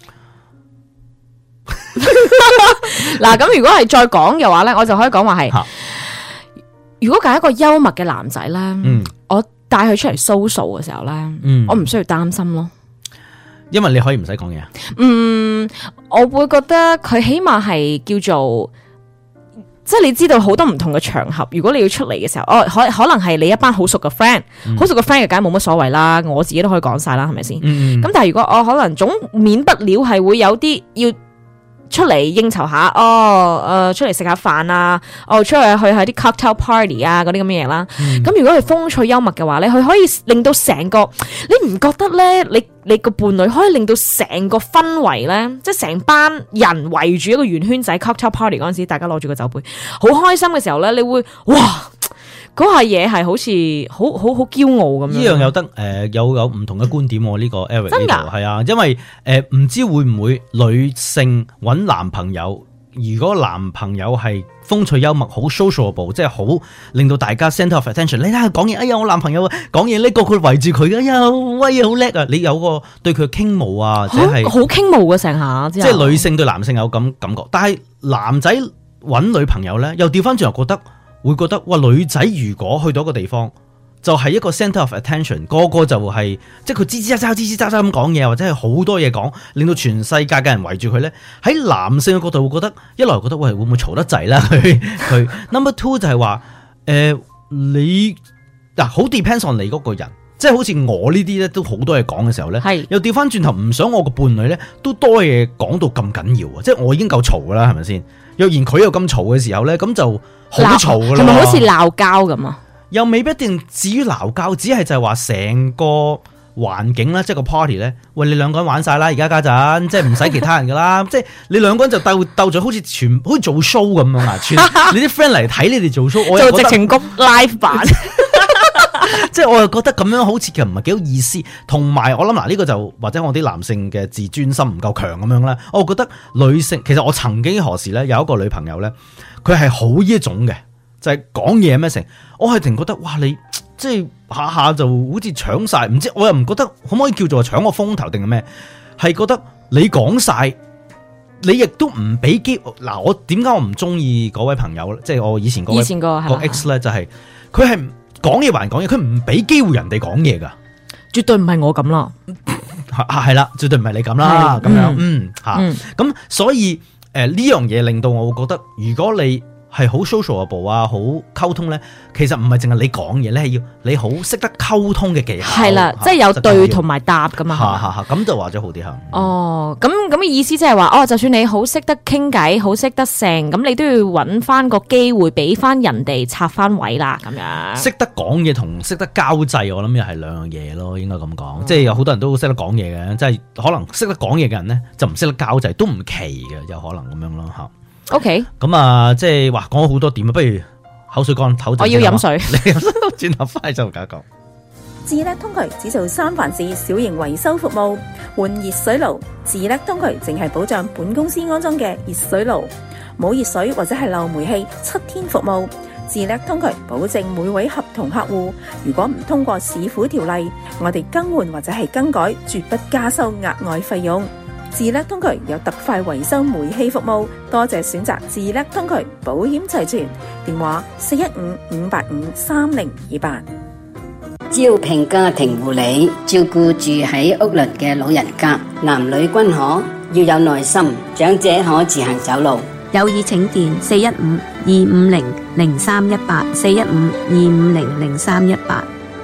嗱，咁如果係再講嘅話咧，我就可以講話係，如果揀一個幽默嘅男仔咧，嗯、我帶佢出嚟 social 嘅時候咧，嗯、我唔需要擔心咯。 因為你可以唔使講嘢。 嗯，我會覺得佢起碼係叫做，即係你知道好多唔同嘅場合，如果你要出嚟嘅時候，哦，可可能係你一班好熟嘅 friend，好熟嘅 friend 嘅梗係冇乜所謂啦，我自己都可以講晒啦，係咪先？咁、嗯、但係如果我可能總免不了係會有啲要出嚟應酬下，哦，誒、呃，出嚟食下飯啊，哦，出去去下啲 cocktail party 啊，嗰啲咁嘅嘢啦。咁、嗯、如果係風趣幽默嘅話咧，佢可以令到成個，你唔覺得咧？你你個伴侶可以令到成個氛圍咧，即係成班人圍住一個圓圈仔 cocktail party 嗰陣時，大家攞住個酒杯，好開心嘅時候咧，你會哇！嗰下嘢係好似好好好驕傲咁樣。呢樣有得誒、呃、有有唔同嘅觀點喎，呢、這個 Eric 呢度係啊，因為誒唔、呃、知會唔會女性揾男朋友，如果男朋友係風趣幽默，好 sociable， 即係好令到大家 center of attention。你睇下講嘢，哎呀我男朋友講嘢呢個佢圍住佢，哎呀威好叻啊！你有個對佢傾慕啊，或者係好傾慕嘅成下， 即係女性對男性有咁感覺，但係男仔揾女朋友咧，又調翻轉又覺得。會覺得哇，女仔如果去到一個地方，就係、是、一個 center of attention， 個個就係、是、即係佢吱吱喳喳、吱吱喳喳咁講嘢，或者係好多嘢講，令到全世界嘅人圍住佢咧。喺男性嘅角度會覺得，一來覺得喂會唔會嘈得滯啦？佢佢 number two 就係話誒你嗱好、啊、depends on 你嗰個人，即係好似我呢啲咧都好多嘢講嘅時候咧，係又調翻轉頭唔想我個伴侶咧都多嘢講到咁緊要啊！即係我已經夠嘈噶啦，係咪先？若然佢又咁嘈嘅時候咧，咁就好嘈噶啦， 係咪好似鬧交咁啊？ 又未必一定至於鬧交，只係就係話成個環境啦，即係個 party 咧。喂，你兩個人玩晒啦，而家家陣即係唔使其他人噶啦，即係你兩個人就鬥鬥咗，好似全好似做 show 咁樣啊！全你啲 friend 嚟睇你哋做 show， 我又做直情谷 live 版。 即係我又覺得咁樣好似其實唔係幾好意思，同埋我諗嗱呢個就或者我啲男性嘅自尊心唔夠強咁樣啦。我覺得女性其實我曾經何時咧有一個女朋友咧，佢係好呢一種嘅，就係講嘢咩成，我係突然覺得哇你即係下下就好似搶晒，唔知我又唔覺得可唔可以叫做搶個風頭定係咩？係覺得你講晒，你亦都唔俾機嗱。我點解我唔中意嗰位朋友咧？即係我以前嗰位以前個個 X 咧，就係佢係。講嘢還講嘢，佢唔俾機會人哋講嘢噶， 絕對唔係我咁啦， 係啦，絕對唔係你咁啦，咁樣，嗯，吓，咁所以誒呢樣嘢令到我會覺得，如果你係好 sociable 啊，好溝通咧，其實唔係淨係你講嘢咧，係要你好識得溝通嘅技巧， 係啦，即係有對同埋答噶嘛， 吓吓吓，咁就話咗好啲吓。 哦，咁咁嘅意思即係話，哦，就算你好識得傾偈，好識得成，咁你都要揾翻個機會俾翻人哋插翻位啦，咁樣。 識得講嘢同識得交際，我諗又係兩樣嘢咯，應該咁講。嗯、即係有好多人都識得講嘢嘅，即係可能識得講嘢嘅人咧，就唔識得交際，都唔奇嘅，有可能咁樣咯吓。 O K， 咁啊，即係話講咗好多點啊，不如口水乾，唞陣。 我要飲水， 你飲水，轉頭翻嚟就講一講。 智叻通渠只做三藩市小型維修服務，換熱水爐。智叻通渠淨係保障本公司安裝嘅熱水爐，冇熱水或者係漏煤氣，七天服務。智叻通渠保證每位合同客戶，如果唔通過市府條例，我哋更換或者係更改，絕不加收額外費用。智叻通渠有特快維修煤氣服務，多謝選擇智叻通渠，保險齊全。電話四一五五八五三零二八。 招聘家庭護理，照顧住喺屋鄰嘅老人家，男女均可，要有耐心，長者可自行走路。 有意請電四一五二五零零三一八，四一五二五零零三一八。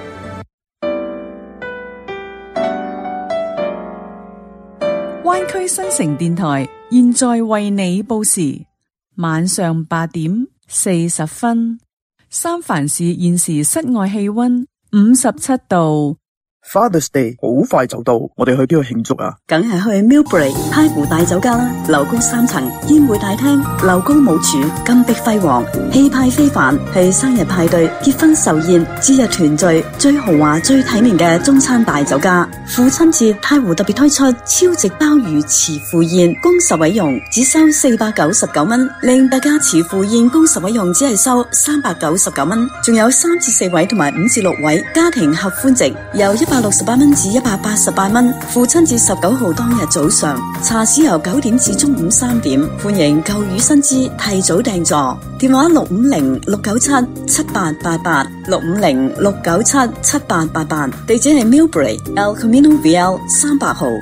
灣區新城電台現在為你報時，晚上八點四十分。 三藩市現時室外氣溫五十七度。 Father's Day 好快就到，我哋去邊度慶祝啊？ 梗係去 Millbury 太湖大酒家啦！樓高三層，宴會大廳，樓高舞柱，金碧輝煌，氣派非凡，係生日派對、結婚壽宴、節日團聚最豪華、最體面嘅中餐大酒家。父親節太湖特別推出超值鮑魚慈父宴，供十位用，只收四百九十九蚊；令大家慈父宴供十位用，只係收三百九十九蚊。仲有三至四位同埋五至六位家庭合歡席，由一百六十八蚊至一百八十八蚊。父親節十九號當日早上，茶市由九點至中午三點，歡迎舊雨新知提早訂座。電話六五零六九七七八八八六五零六九七七八八八，地址係 Millbury El Camino Real 三百號。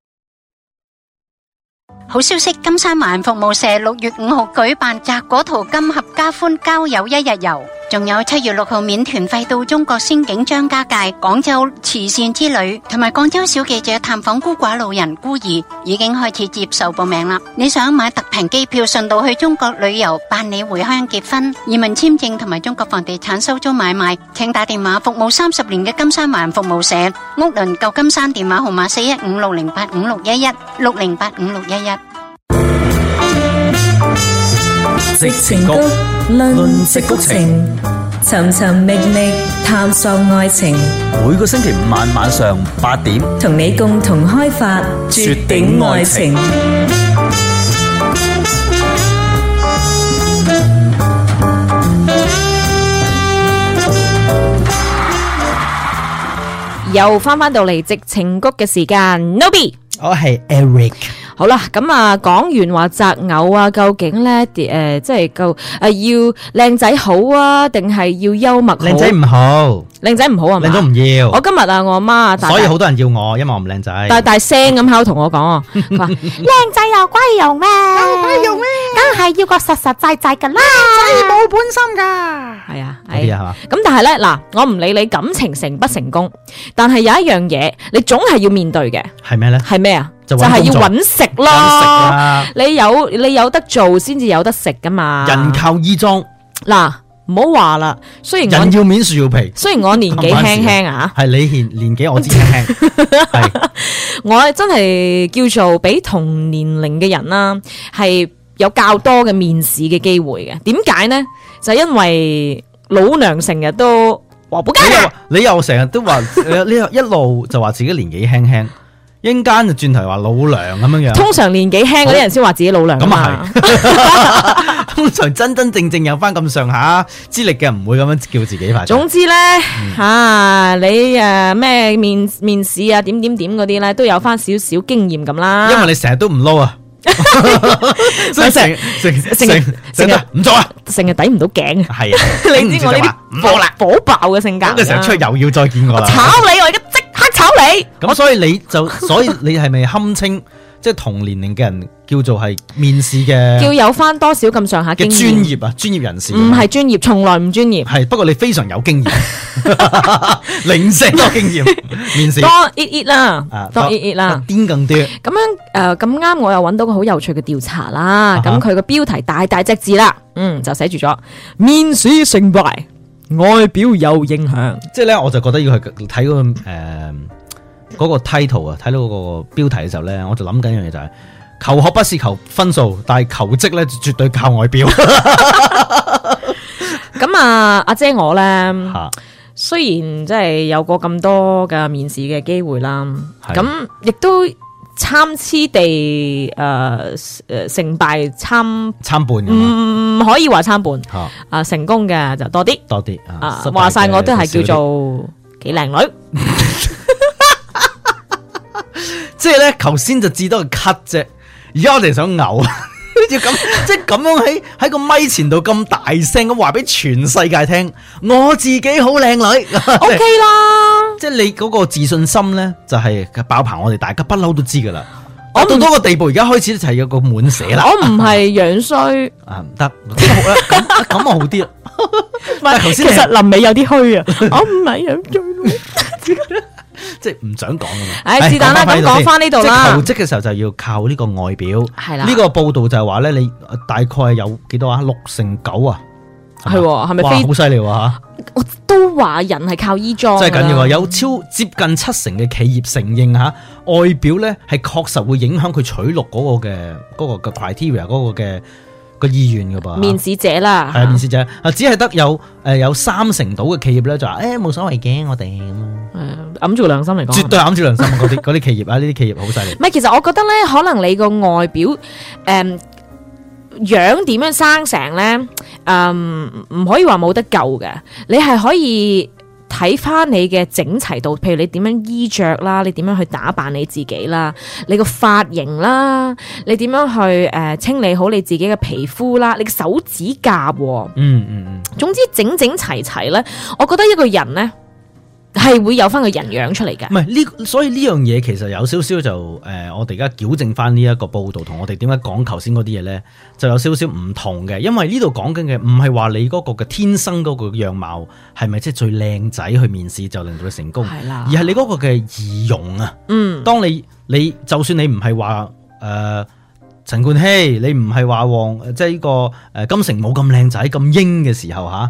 好消息，金山萬服務社六月五號舉辦摘果圖金合家歡郊遊一日遊，仲有七月六號免團費到中國仙境張家界、廣州慈善之旅，同埋廣州小記者探訪孤寡老人孤兒，已經開始接受報名啦。你想買特平機票順道去中國旅遊、辦理回鄉結婚、移民簽證同埋中國房地產收租買賣，請打電話服務三十年嘅金山萬服務社，屋倫舊金山電話號碼四一五六零八五六一一六零八五六一一。 矽情谷論矽谷情，尋尋覓覓探索愛情。 每個星期五晚晚上八點， 同你共同開發絕頂愛情。 又翻翻到嚟矽情谷嘅時間 ，Noby， 我係 Eric。 好啦，咁啊，講完話擇偶啊，究竟咧，誒、呃，即係夠誒，要靚仔好啊，定係要幽默好？ 靚仔唔好， 靚仔唔好啊嘛？ 靚都唔要。 我今日啊，我阿媽啊， 所以好多人要我，因為我唔靚仔。 大大聲咁喺度同我講啊，佢話靚仔有鬼用咩？有鬼用咩？梗係要個實實際際噶啦， 仔冇本心噶。 係啊， 係啊， 咁但係咧，嗱，我唔理你感情成不成功，但係有一樣嘢，你總係要面對嘅。 係咩咧？ 係咩啊？ 就係要揾食咯， 啊、 你有你有得做先至有得食噶嘛。 人靠衣裝， 嗱，唔好話啦。雖然人要面樹要皮， 雖然我年紀輕輕啊， 係你年年紀我知輕輕，係我真係叫做比同年齡嘅人啦，係有較多嘅面試嘅機會嘅。點解呢？就係、因為老娘成日都話冇計， 你又成日都話你一路就話自己年紀輕輕。一陣間就轉頭話老娘咁樣樣，通常年紀輕嗰啲人先話自己老娘咁啊係，通常真真正正有翻咁上下資歷嘅人唔會咁樣叫自己。總之咧吓、嗯啊，你誒咩、呃、面面試啊點點點嗰啲咧都有翻少少經驗咁啦。因為你成日都唔撈啊，所以成成成成日唔做啊，成日抵唔到頸。係啊，你知我呢啲火啦火爆嘅性格，咁你成日出去又要再見我啦，炒你我而家即刻炒你。咁所以你就所以你係咪堪稱即係同年齡嘅人叫做係面試嘅，叫有翻多少咁上下經驗嘅專業啊？專業人士唔係專業，從來唔專業。係不過你非常有經驗，零舍多經驗，面試多 it it 啦，多 it it 啦，癲更多。咁樣誒咁啱，我又揾到個好有趣嘅調查啦。咁佢個標題大大隻字啦，嗯就寫住咗面試成敗，外表有影響。即係咧，我就覺得要去睇嗰個誒。呃嗰個 title 啊，睇到嗰個標題嘅時候咧，我就諗緊一樣嘢就係、是、求學不是求分數，但係求職咧絕對靠外表。咁啊，阿姐我咧，雖然即係有過咁多嘅面試嘅機會啦，咁亦都參差地誒誒、呃、成敗參參半，唔、嗯、可以話參半啊、呃，成功嘅就多啲，多啲啊，話晒我都係叫做幾靚女。即係咧，頭先就至多個 cut 啫，而家我哋想嘔，要咁即係咁樣喺喺個咪前度咁大聲咁話俾全世界聽，我自己好靚女 ，OK 啦。即係你嗰個自信心咧，就係、是、爆棚，我哋大家不嬲都知噶啦。我到嗰個地步，而家開始就係有個滿瀉啦。我唔係樣衰啊，唔得，咁好啦，咁咁啊好啲啦。唔係頭先，其實臨尾有啲虛啊，我唔係樣衰。即係唔想講噶嘛，唉是但啦，咁講翻呢度啦。即係求職嘅時候就要靠呢個外表，係啦。呢個報道就係話咧，你大概有幾多啊？六成九啊， 係喎，係咪非好犀利喎嚇！ 我都話人係靠衣裝， 真係緊要啊！有超接近七成嘅企業承認嚇外表咧係確實會影響佢取錄嗰個嘅嗰個嘅 criteria 嗰個嘅個意願㗎噃。 面試者啦， 係面試者啊，只係得有誒有三成到嘅企業咧就話誒冇所謂嘅，我哋咁樣揞住良心嚟講， 絕對揞住良心嗰啲嗰啲企業啊，呢啲企業好犀利。 唔係，其實我覺得咧，可能你個外表誒。嗯樣點樣生成呢？嗯，唔可以話冇得救嘅。你係可以睇翻你嘅整齊度，譬如你點樣衣着啦，你點樣去打扮你自己啦，你個髮型啦，你點樣去誒、呃、清理好你自己嘅皮膚啦，你嘅手指甲， 嗯嗯嗯， 總之整整齊齊呢，我覺得一個人呢，係會有翻個人樣出嚟嘅。 唔係呢，所以呢樣嘢其實有少少就誒、呃，我哋而家矯正翻呢一個報導，同我哋點解講頭先嗰啲嘢咧，就有少少唔同嘅。因為呢度講緊嘅唔係話你嗰個嘅天生嗰個樣貌係咪即係最靚仔去面試就令到你成功， 係啦， 而係你嗰個嘅儀容啊。 嗯，當你你就算你唔係話誒陳冠希，你唔係話黃，即係呢個誒金城冇咁靚仔咁英嘅時候嚇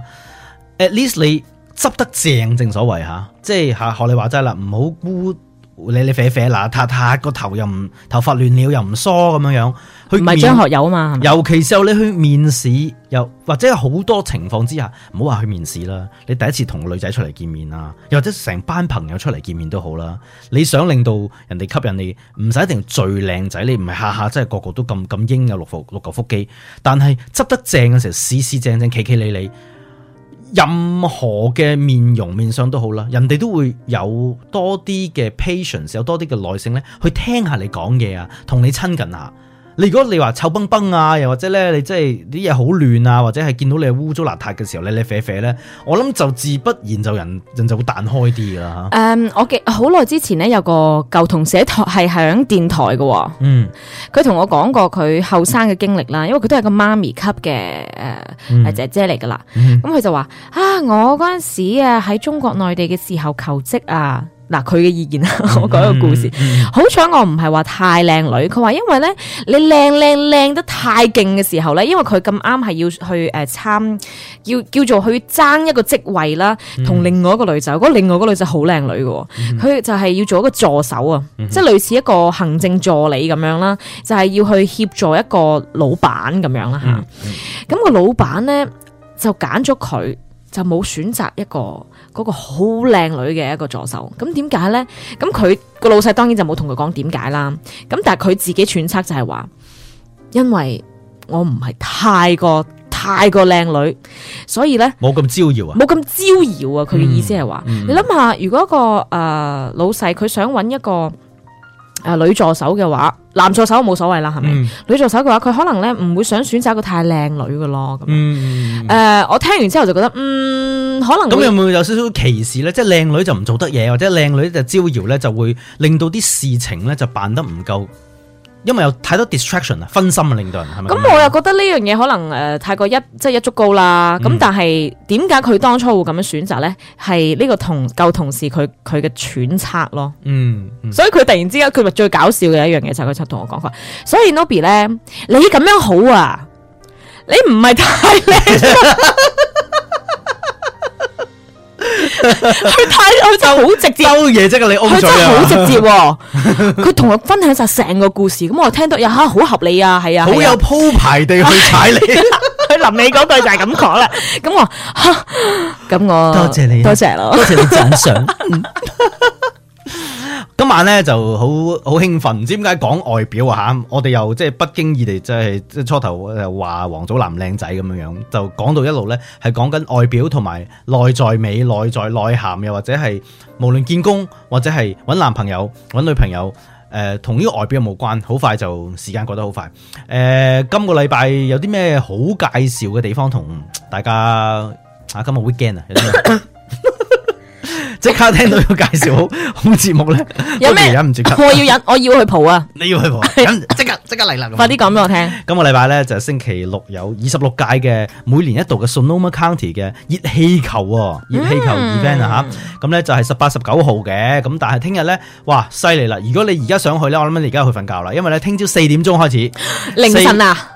at least 你執得正，正所謂嚇，即係嚇學你話齋啦，唔好污你你啡啡邋遢遢，個頭又唔頭髮亂了又唔梳咁樣樣， 唔係張學友啊嘛， 尤其是你去面試，又或者好多情況之下，唔好話去面試啦，你第一次同個女仔出嚟見面啊，又或者成班朋友出嚟見面都好啦，你想令到人哋吸引你，唔使一定最靚仔，你唔係下下真係個個都咁咁英有六副六嚿腹肌，但係執得正嘅時候，斯斯正正企企理理。任何嘅面容面相都好啦，人哋都會有多啲嘅 patience， 有多啲嘅耐性咧，去聽下你講嘢啊，同你親近下。你如果你話臭崩崩啊，又或者咧你即係啲嘢好亂啊，或者係見到你係污糟邋遢嘅時候，你你啡啡咧，我諗就自不然就人人就會彈開啲噶啦。 誒、um, 我記好耐之前咧有個舊同事係響電台嘅， 嗯， 佢同我講過佢後生嘅經歷啦，因為佢都係個媽咪級嘅誒誒姐姐嚟噶啦，咁佢、嗯、就話啊，我嗰陣時啊喺中國內地嘅時候求職啊。嗱，佢嘅意見啊，我講一個故事。嗯嗯、好彩我唔係話太靚女，佢話因為咧，你靚靚靚得太勁嘅時候咧，因為佢咁啱係要去誒參、呃，要叫做去爭一個職位啦，同另外一個女仔，嗰、嗯、另外一個女仔好靚女嘅，佢、嗯、就係要做一個助手啊，嗯、即係類似一個行政助理咁樣啦，就係、是、要去協助一個老闆咁樣啦嚇。咁、嗯嗯、個老闆咧就揀咗佢。就冇選擇一個嗰個好靚女嘅一個助手，咁點解咧？咁佢個老細當然就冇同佢講點解啦。咁但係佢自己揣測就係話，因為我唔係太過太過靚女，所以咧冇咁招搖啊， 冇咁招搖啊。佢嘅意思係話，嗯嗯、你諗下，如果一個誒、呃、老細佢想揾一個。誒、呃，女助手嘅話，男助手冇所謂啦，係咪？嗯、女助手嘅話，佢可能咧唔會想選擇一個太靚女嘅咯。咁，誒、嗯呃，我聽完之後就覺得，嗯，可能咁有冇有少少歧視咧？即係靚女就唔做得嘢，或者靚女就招搖咧，就會令到啲事情咧就辦得唔夠。因為有太多 distraction 啊，分心啊，令到人係咪？咁我又覺得呢樣嘢可能誒、呃、太過一即係一竹篙啦。咁、嗯、但係點解佢當初會咁樣選擇咧？係呢個同舊同事佢佢嘅揣測咯。嗯，嗯所以佢突然之間佢咪最搞笑嘅一樣嘢就係佢同我講話。所以 Nobby 咧，你咁樣好啊，你唔係太靚。佢太佢就好直接， 兜嘢啫，你歐咗啊！佢真係好直接，佢同我分享晒成個故事，咁我聽到又吓好合理啊，係啊， 好有鋪排地去踩你。 佢臨尾嗰句就係咁講啦，咁我咁我多謝你， 多謝咯， 多謝你讚賞。今晚咧就好好興奮，唔知點解講外表啊吓，我哋又即係不經意地即係即係初頭又話王祖藍靚仔咁樣樣，就講到一路咧係講緊外表同埋內在美、內在內涵，又或者係無論見工或者係搵男朋友、搵女朋友，誒同呢個外表冇關。好快就時間過得好快。誒、呃，今個禮拜有啲咩好介紹嘅地方同大家啊？今日 weekend 啊，有啲咩？即刻聽到個介紹好好節目咧，有咩忍唔住？ 我要忍，我要去蒲啊！ 你要去蒲，即刻即刻嚟啦！ 快啲講俾我聽。 今個禮拜咧就係星期六有二十六屆嘅每年一度嘅 Sonoma County 嘅熱氣球熱氣球 event 啊吓，咁咧就係十八十九號嘅，咁但係聽日咧，哇犀利啦！如果你而家想去咧，我諗你而家去瞓覺啦，因為咧聽朝四點鐘開始凌晨啊。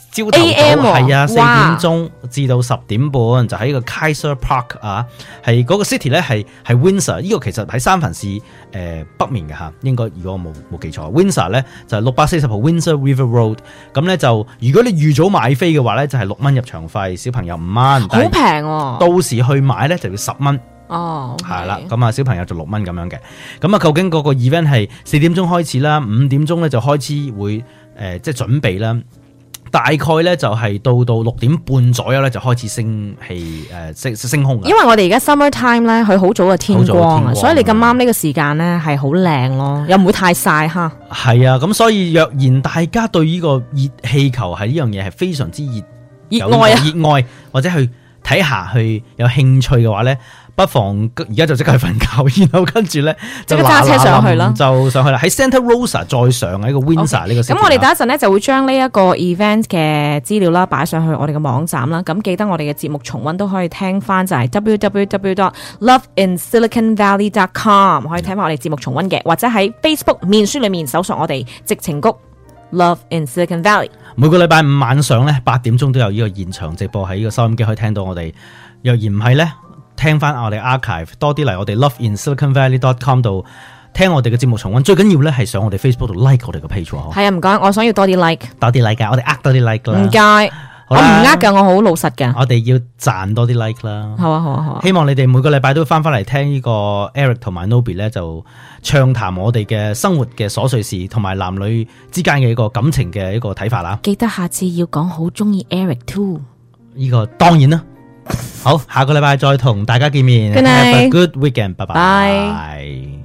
朝頭早 A M 係啊，四點哇鐘至到十點半就喺個 Kaiser Park 啊，係嗰個 city 咧係係 Windsor，呢個其實喺三藩市誒、呃、北面嘅嚇，應該如果我冇冇記錯 ，Windsor 咧就係六百四十號 Windsor River Road， 咁咧就如果你預早買飛嘅話咧就係六蚊入場費，小朋友五蚊，好平喎。 到時去買咧就要十蚊。 哦， 係啦，咁啊小朋友就六蚊咁樣嘅，咁啊究竟嗰個 event 係四點鐘開始啦，五點鐘咧就開始會誒、呃、即係準備啦，大概咧就係到到六點半左右咧就開始升氣誒升升空。 因為我哋而家 summer time 咧，佢好早嘅天光啊，所以你咁啱呢個時間咧係好靚咯，又唔會太曬哈。 係啊，咁所以若然大家對呢個熱氣球係呢樣嘢係非常之熱熱愛啊， 熱愛或者去睇下去有興趣嘅話咧。不妨而家就即刻去瞓覺，然後跟住咧即刻揸車上去啦， 就上去啦。喺 Santa Rosa 再上喺個 Windsor 呢個。 咁我哋等一陣咧就會將呢一個 event 嘅資料啦擺上去我哋嘅網站啦。咁記得我哋嘅節目重溫都可以聽翻，就係 w w w dot love in silicon valley dot com 可以聽翻我哋節目重溫嘅，或者喺 Facebook 面書裏面搜索我哋矽情谷 Love in Silicon Valley。 每個禮拜五晚上咧八點鐘都有呢個現場直播，喺呢個收音機可以聽到我哋。若然唔係咧，聽翻我哋 archive 多啲嚟我哋 love in silicon valley dot com 度聽我哋嘅節目重溫，最緊要咧係上我哋 Facebook 度 like 我哋嘅 page。 係啊，唔該，我想要多啲 like， 多啲 like 㗎，我哋呃多啲 like 啦。 唔該，我唔呃㗎，我好老實㗎。 我哋要賺多啲 like 啦。 好啊，好啊，好啊。 希望你哋每個禮拜都翻翻嚟聽呢個 Eric 同埋 Nobby 咧，就暢談我哋嘅生活嘅瑣碎事，同埋男女之間嘅一個感情嘅一個睇法啦。 記得下次要講好中意 Eric too。 呢個當然啦。好，下個禮拜再同大家見面。 Good night. Have a good weekend. 拜拜。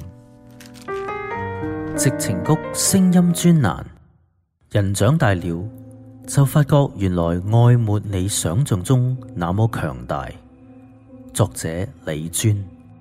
矽情谷聲音專欄，人長大了就發覺原來愛沒你想象中那麼強大。作者李尊。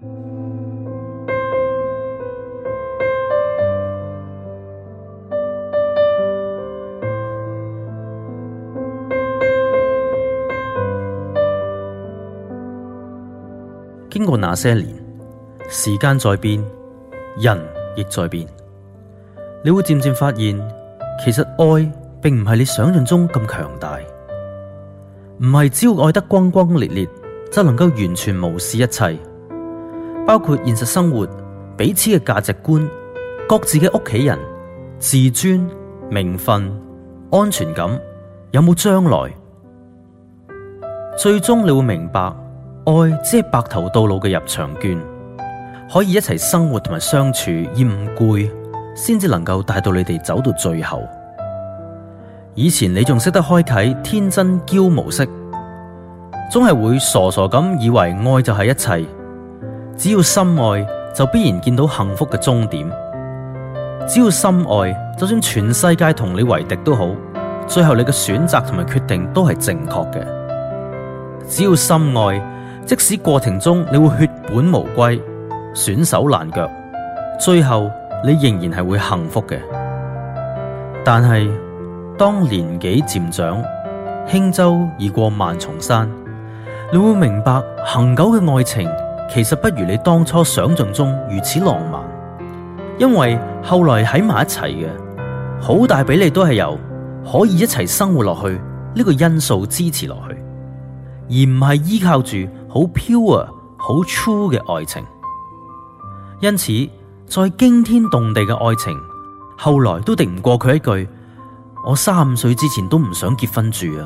經過那些年，時間在變，人亦在變，你會漸漸發現，其實愛並唔係你想象中咁強大，唔係只要愛得轟轟烈烈就能夠完全無視一切，包括現實生活、彼此嘅價值觀、各自嘅屋企人、自尊、名分、安全感，有冇將來？最終你會明白，愛只係白頭到老嘅入場券，可以一齊生活同埋相處而唔攰，先至能夠帶到你哋走到最後。以前你仲識得開啟天真嬌模式，總係會傻傻咁以為愛就係一切，只要深愛就必然見到幸福嘅終點，只要深愛就算全世界同你為敵都好，最後你嘅選擇同埋決定都係正確嘅。只要深愛，即使過程中你會血本無歸、損手爛腳，最後你仍然係會幸福嘅。但係當年紀漸長，輕舟已過萬重山，你會明白恆久嘅愛情其實不如你當初想象中如此浪漫，因為後來喺埋一齊嘅好大比例都係由可以一齊生活落去呢個因素支持落去，而唔係依靠住好 pure 好 true 嘅愛情。因此再驚天動地嘅愛情，後來都敵唔過佢一句：我三五歲之前都唔想結婚住啊！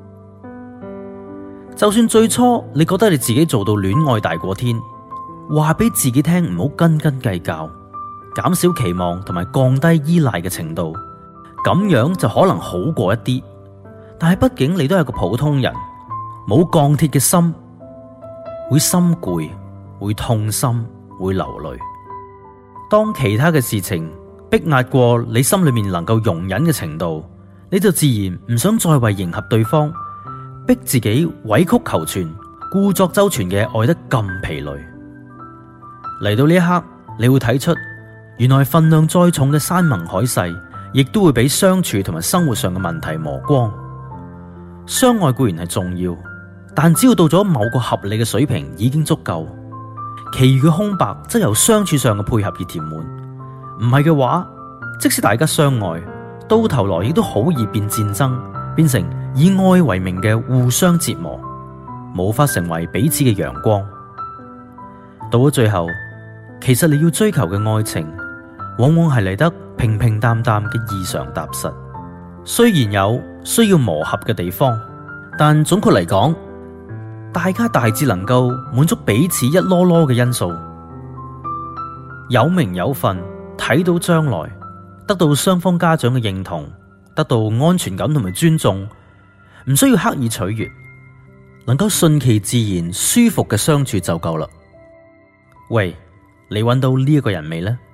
就算最初你覺得你自己做到戀愛大過天，話俾自己聽唔好斤斤計較，減少期望同埋降低依賴嘅程度，咁樣就可能好過一啲。但係畢竟你都係個普通人，冇鋼鐵嘅心，會心攰，會痛心，會流淚。當其他嘅事情逼壓過你心裏面能夠容忍嘅程度，你就自然唔想再為迎合對方，逼自己委曲求全、故作周全嘅愛得咁疲累。嚟到呢一刻，你會睇出原來分量再重嘅山盟海誓，亦都會俾相處同埋生活上嘅問題磨光。相愛固然係重要，但只要到咗某個合理嘅水平已經足夠，其餘嘅空白則由相處上嘅配合而填滿。唔係嘅話，即使大家相愛，到頭來亦都好易變戰爭，變成以愛為名嘅互相折磨，無法成為彼此嘅陽光。到咗最後，其實你要追求嘅愛情，往往係嚟得平平淡淡嘅異常踏實。雖然有需要磨合嘅地方，但總括嚟講，大家大致能夠滿足彼此一囉囉嘅因素，有名有份，睇到將來，得到雙方家長嘅認同，得到安全感同埋尊重，唔需要刻意取悅，能夠順其自然舒服嘅相處就夠啦。喂，你揾到呢一個人未呢？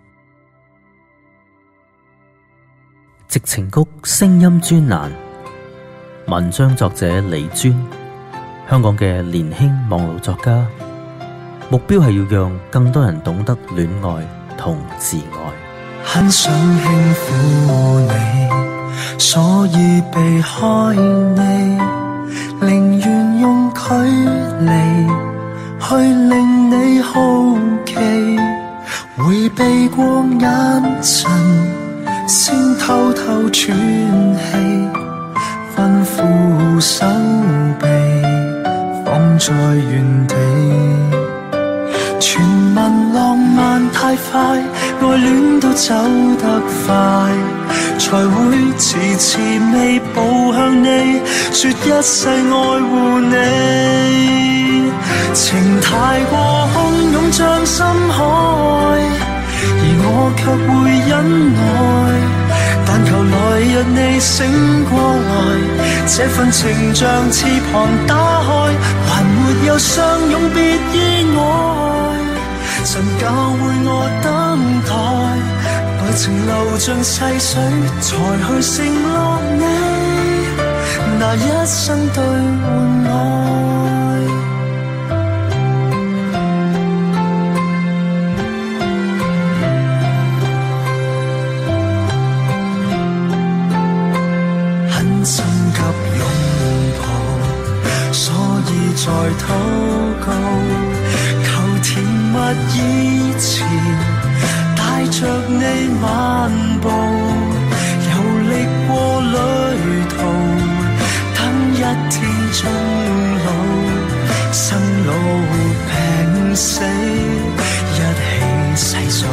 矽情谷聲音專欄，文章作者李尊，香港嘅年輕網絡作家，目標係要讓更多人懂得戀愛同自愛。 很想輕撫你，所以避開你，寧願用距離去令你好奇，回避過眼神，先偷偷喘氣，吩咐手臂放在原地。傳聞浪漫太快，愛戀都走得快，才會遲遲未步向你，說一世愛護你。情太過洶湧像深海，而我卻會忍耐，但求來日你醒過來，這份情像翅膀打開，還沒有相擁別意外。神教會我等待，待情流盡細水，才去承諾你，拿一生兌換愛。很心急擁抱，所以在禱告，甜蜜以前帶着你漫步，遊歷過旅途，等一天終老，生老病死一起細數。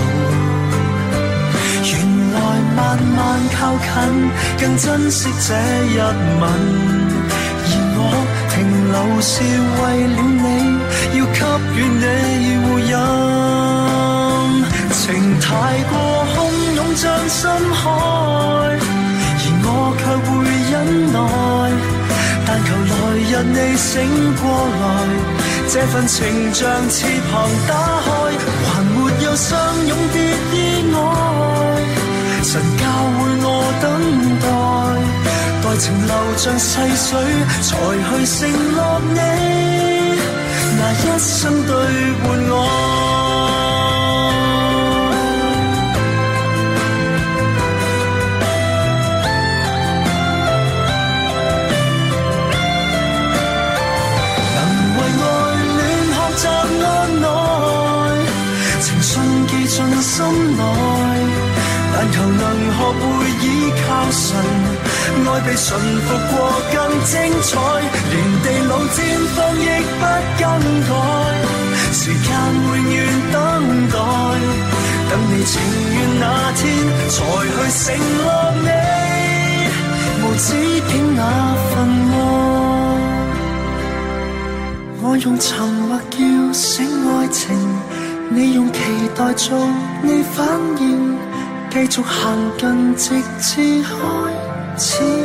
原來慢慢靠近，更珍惜這一吻，而我停留是為了你，要給予你護蔭。情太過洶湧像深海，而我卻會忍耐，但求來日你醒過來，這份情像翅膀打開，還沒有相擁別意外。神教會我等待，待情流像細水，才去承諾你，拿一生兌換愛。能為愛戀學習安耐，情信記進心內，但求能學會倚靠神，愛被馴服過更精彩，連地老綻放亦不更改，時間永遠等待，等你情願那天才去承諾你，無止境那份愛。我用沉默叫醒愛情，你用期待做你反應，繼續行近直至開始。